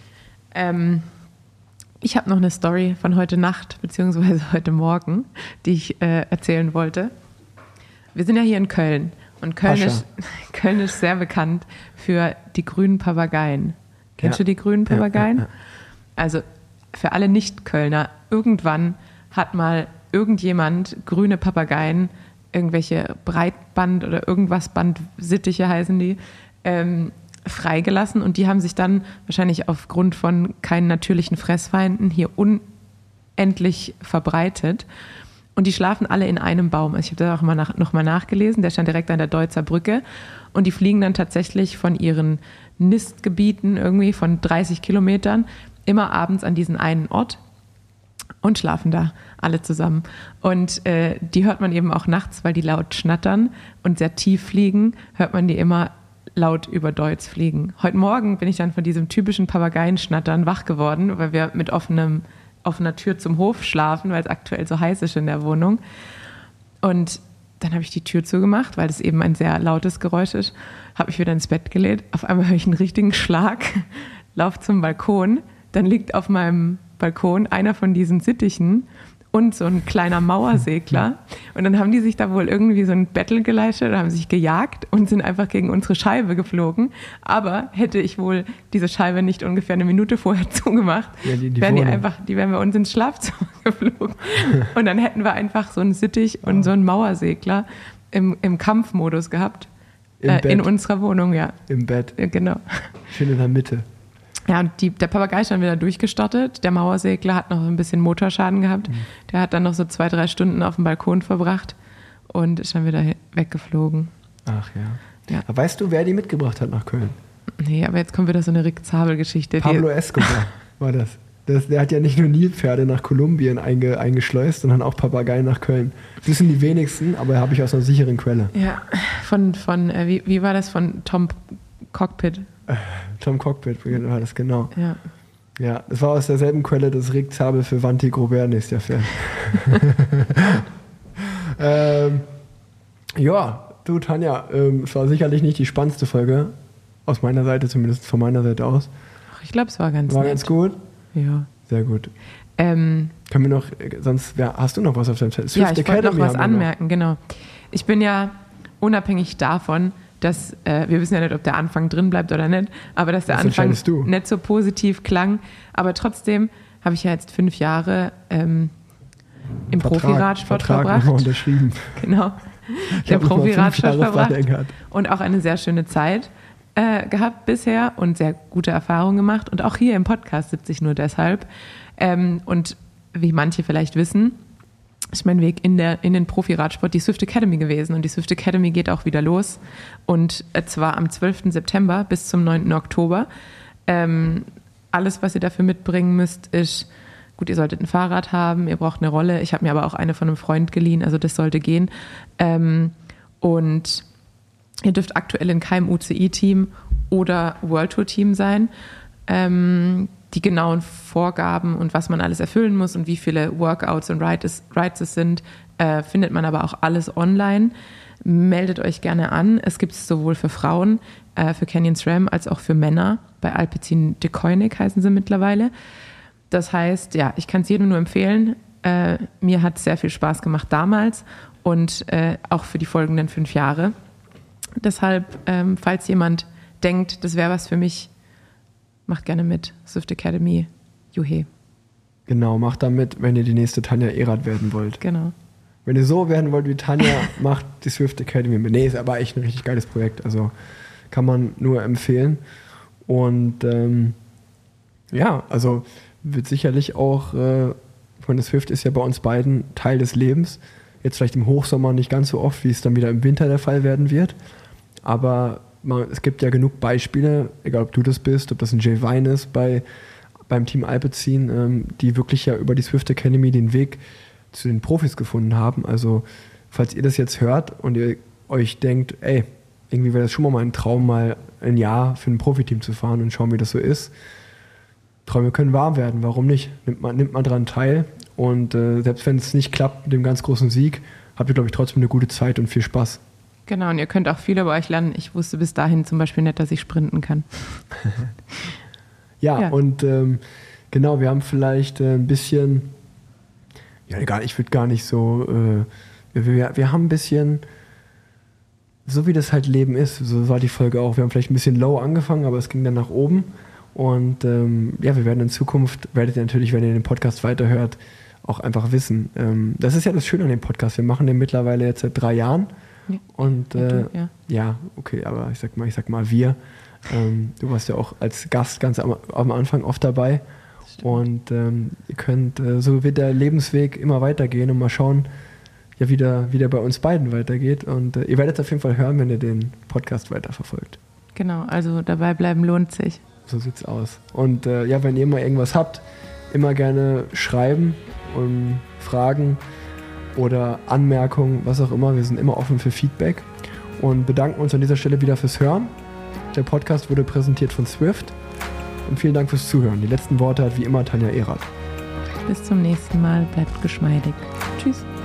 Ich habe noch eine Story von heute Nacht, beziehungsweise heute Morgen, die ich erzählen wollte. Wir sind ja hier in Köln. Und Köln ist sehr bekannt für die grünen Papageien. Kennst du die grünen Papageien? Ja. Also für alle Nicht-Kölner, irgendwann hat mal irgendjemand grüne Papageien, irgendwelche Breitband oder irgendwas Bandsittiche heißen die, freigelassen und die haben sich dann wahrscheinlich aufgrund von keinen natürlichen Fressfeinden hier unendlich verbreitet und die schlafen alle in einem Baum. Also ich habe das auch noch mal nachgelesen, der stand direkt an der Deutzer Brücke und die fliegen dann tatsächlich von ihren Nistgebieten irgendwie von 30 Kilometern immer abends an diesen einen Ort und schlafen da alle zusammen. Und die hört man eben auch nachts, weil die laut schnattern und sehr tief fliegen, hört man die immer laut über Deutz fliegen. Heute Morgen bin ich dann von diesem typischen Papageienschnattern wach geworden, weil wir mit offener Tür zum Hof schlafen, weil es aktuell so heiß ist in der Wohnung. Und dann habe ich die Tür zugemacht, weil das eben ein sehr lautes Geräusch ist, habe mich wieder ins Bett gelegt. Auf einmal höre ich einen richtigen Schlag, laufe zum Balkon, dann liegt auf meinem Balkon einer von diesen Sittichen und so ein kleiner Mauersegler. Und dann haben die sich da wohl irgendwie so ein Battle geleistet oder haben sich gejagt und sind einfach gegen unsere Scheibe geflogen. Aber hätte ich wohl diese Scheibe nicht ungefähr eine Minute vorher zugemacht, wären die wären bei uns ins Schlafzimmer geflogen. Und dann hätten wir einfach so einen Sittich und so einen Mauersegler im Kampfmodus gehabt. In unserer Wohnung, ja. Im Bett. Ja, genau. Schön in der Mitte. Ja, und der Papagei ist dann wieder durchgestartet. Der Mauersegler hat noch ein bisschen Motorschaden gehabt. Der hat dann noch so 2-3 Stunden auf dem Balkon verbracht und ist dann wieder weggeflogen. Ach ja. Aber weißt du, wer die mitgebracht hat nach Köln? Nee, aber jetzt kommt wieder so eine Rick Zabel-Geschichte. Pablo Escobar war das. Der hat ja nicht nur Nilpferde nach Kolumbien eingeschleust, sondern auch Papageien nach Köln. Das wissen die wenigsten, aber habe ich aus einer sicheren Quelle. Ja, wie war das von Tom Cockpit? Tom Cockpit war das, genau. Ja. Ja, das war aus derselben Quelle, das Rick Zabel für Vanti Grobert ist der Fan. Ja, du Tanja, es war sicherlich nicht die spannendste Folge, aus meiner Seite, zumindest von meiner Seite aus. Ach, ich glaube, es war ganz War nett. ganz gut? Ja. Sehr gut. Können wir noch, hast du noch was auf deinem Zettel? Ja, ich wollte noch was anmerken, genau. Ich bin ja unabhängig davon, dass, wir wissen ja nicht, ob der Anfang drin bleibt oder nicht, aber dass der das Anfang du. nicht so positiv klang. Aber trotzdem habe ich ja jetzt 5 Jahre im Profiradsport verbracht. Nochmal unterschrieben. Genau. Im Profiradsport verbracht. Und auch eine sehr schöne Zeit gehabt bisher und sehr gute Erfahrungen gemacht. Und auch hier im Podcast sitze ich nur deshalb. Und wie manche vielleicht wissen, ist mein Weg in den Profiradsport die Swift Academy gewesen. Und die Swift Academy geht auch wieder los. Und zwar am 12. September bis zum 9. Oktober. Alles, was ihr dafür mitbringen müsst, ist, gut, ihr solltet ein Fahrrad haben, ihr braucht eine Rolle. Ich habe mir aber auch eine von einem Freund geliehen, also das sollte gehen. Und ihr dürft aktuell in keinem UCI-Team oder World Tour-Team sein. Die genauen Vorgaben und was man alles erfüllen muss und wie viele Workouts und Rides es sind, findet man aber auch alles online. Meldet euch gerne an. Es gibt es sowohl für Frauen, für Canyon SRAM, als auch für Männer. Bei Alpecin Deceuninck heißen sie mittlerweile. Das heißt, ja, ich kann es jedem nur empfehlen. Mir hat es sehr viel Spaß gemacht damals und auch für die folgenden 5 Jahre. Deshalb, falls jemand denkt, das wäre was für mich, macht gerne mit. Swift Academy, juhe. Genau, macht da mit, wenn ihr die nächste Tanja Erath werden wollt. Genau. Wenn ihr so werden wollt wie Tanja, macht die Swift Academy mit. Nee, ist aber echt ein richtig geiles Projekt. Also kann man nur empfehlen. Und ja, also wird sicherlich auch, von der Swift ist ja bei uns beiden Teil des Lebens. Jetzt vielleicht im Hochsommer nicht ganz so oft, wie es dann wieder im Winter der Fall werden wird. Aber es gibt ja genug Beispiele, egal ob du das bist, ob das ein Jay Vine ist beim Team Alpecin, die wirklich ja über die Swift Academy den Weg zu den Profis gefunden haben. Also falls ihr das jetzt hört und ihr euch denkt, ey, irgendwie wäre das schon mal mein Traum, mal ein Jahr für ein Profiteam zu fahren und schauen, wie das so ist. Träume können wahr werden, warum nicht? Nimmt man daran teil und selbst wenn es nicht klappt mit dem ganz großen Sieg, habt ihr, glaube ich, trotzdem eine gute Zeit und viel Spaß. Genau, und ihr könnt auch viel über euch lernen. Ich wusste bis dahin zum Beispiel nicht, dass ich sprinten kann. Ja, und genau, wir haben vielleicht ein bisschen, ja egal, ich würde gar nicht so, wir haben ein bisschen, so wie das halt Leben ist, so war die Folge auch, wir haben vielleicht ein bisschen low angefangen, aber es ging dann nach oben und ja, wir werden in Zukunft, werdet ihr natürlich, wenn ihr den Podcast weiterhört, auch einfach wissen. Das ist ja das Schöne an dem Podcast, wir machen den mittlerweile jetzt seit 3 Jahren. Und ja, okay, aber ich sag mal wir. Du warst ja auch als Gast ganz am Anfang oft dabei. Und ihr könnt, so wird der Lebensweg immer weitergehen und mal schauen, ja, wie der bei uns beiden weitergeht. Und ihr werdet es auf jeden Fall hören, wenn ihr den Podcast weiterverfolgt. Genau, also dabei bleiben lohnt sich. So sieht's aus. Und ja, wenn ihr mal irgendwas habt, immer gerne schreiben und fragen oder Anmerkungen, was auch immer. Wir sind immer offen für Feedback und bedanken uns an dieser Stelle wieder fürs Hören. Der Podcast wurde präsentiert von Swift und vielen Dank fürs Zuhören. Die letzten Worte hat wie immer Tanja Erath. Bis zum nächsten Mal, bleibt geschmeidig. Tschüss.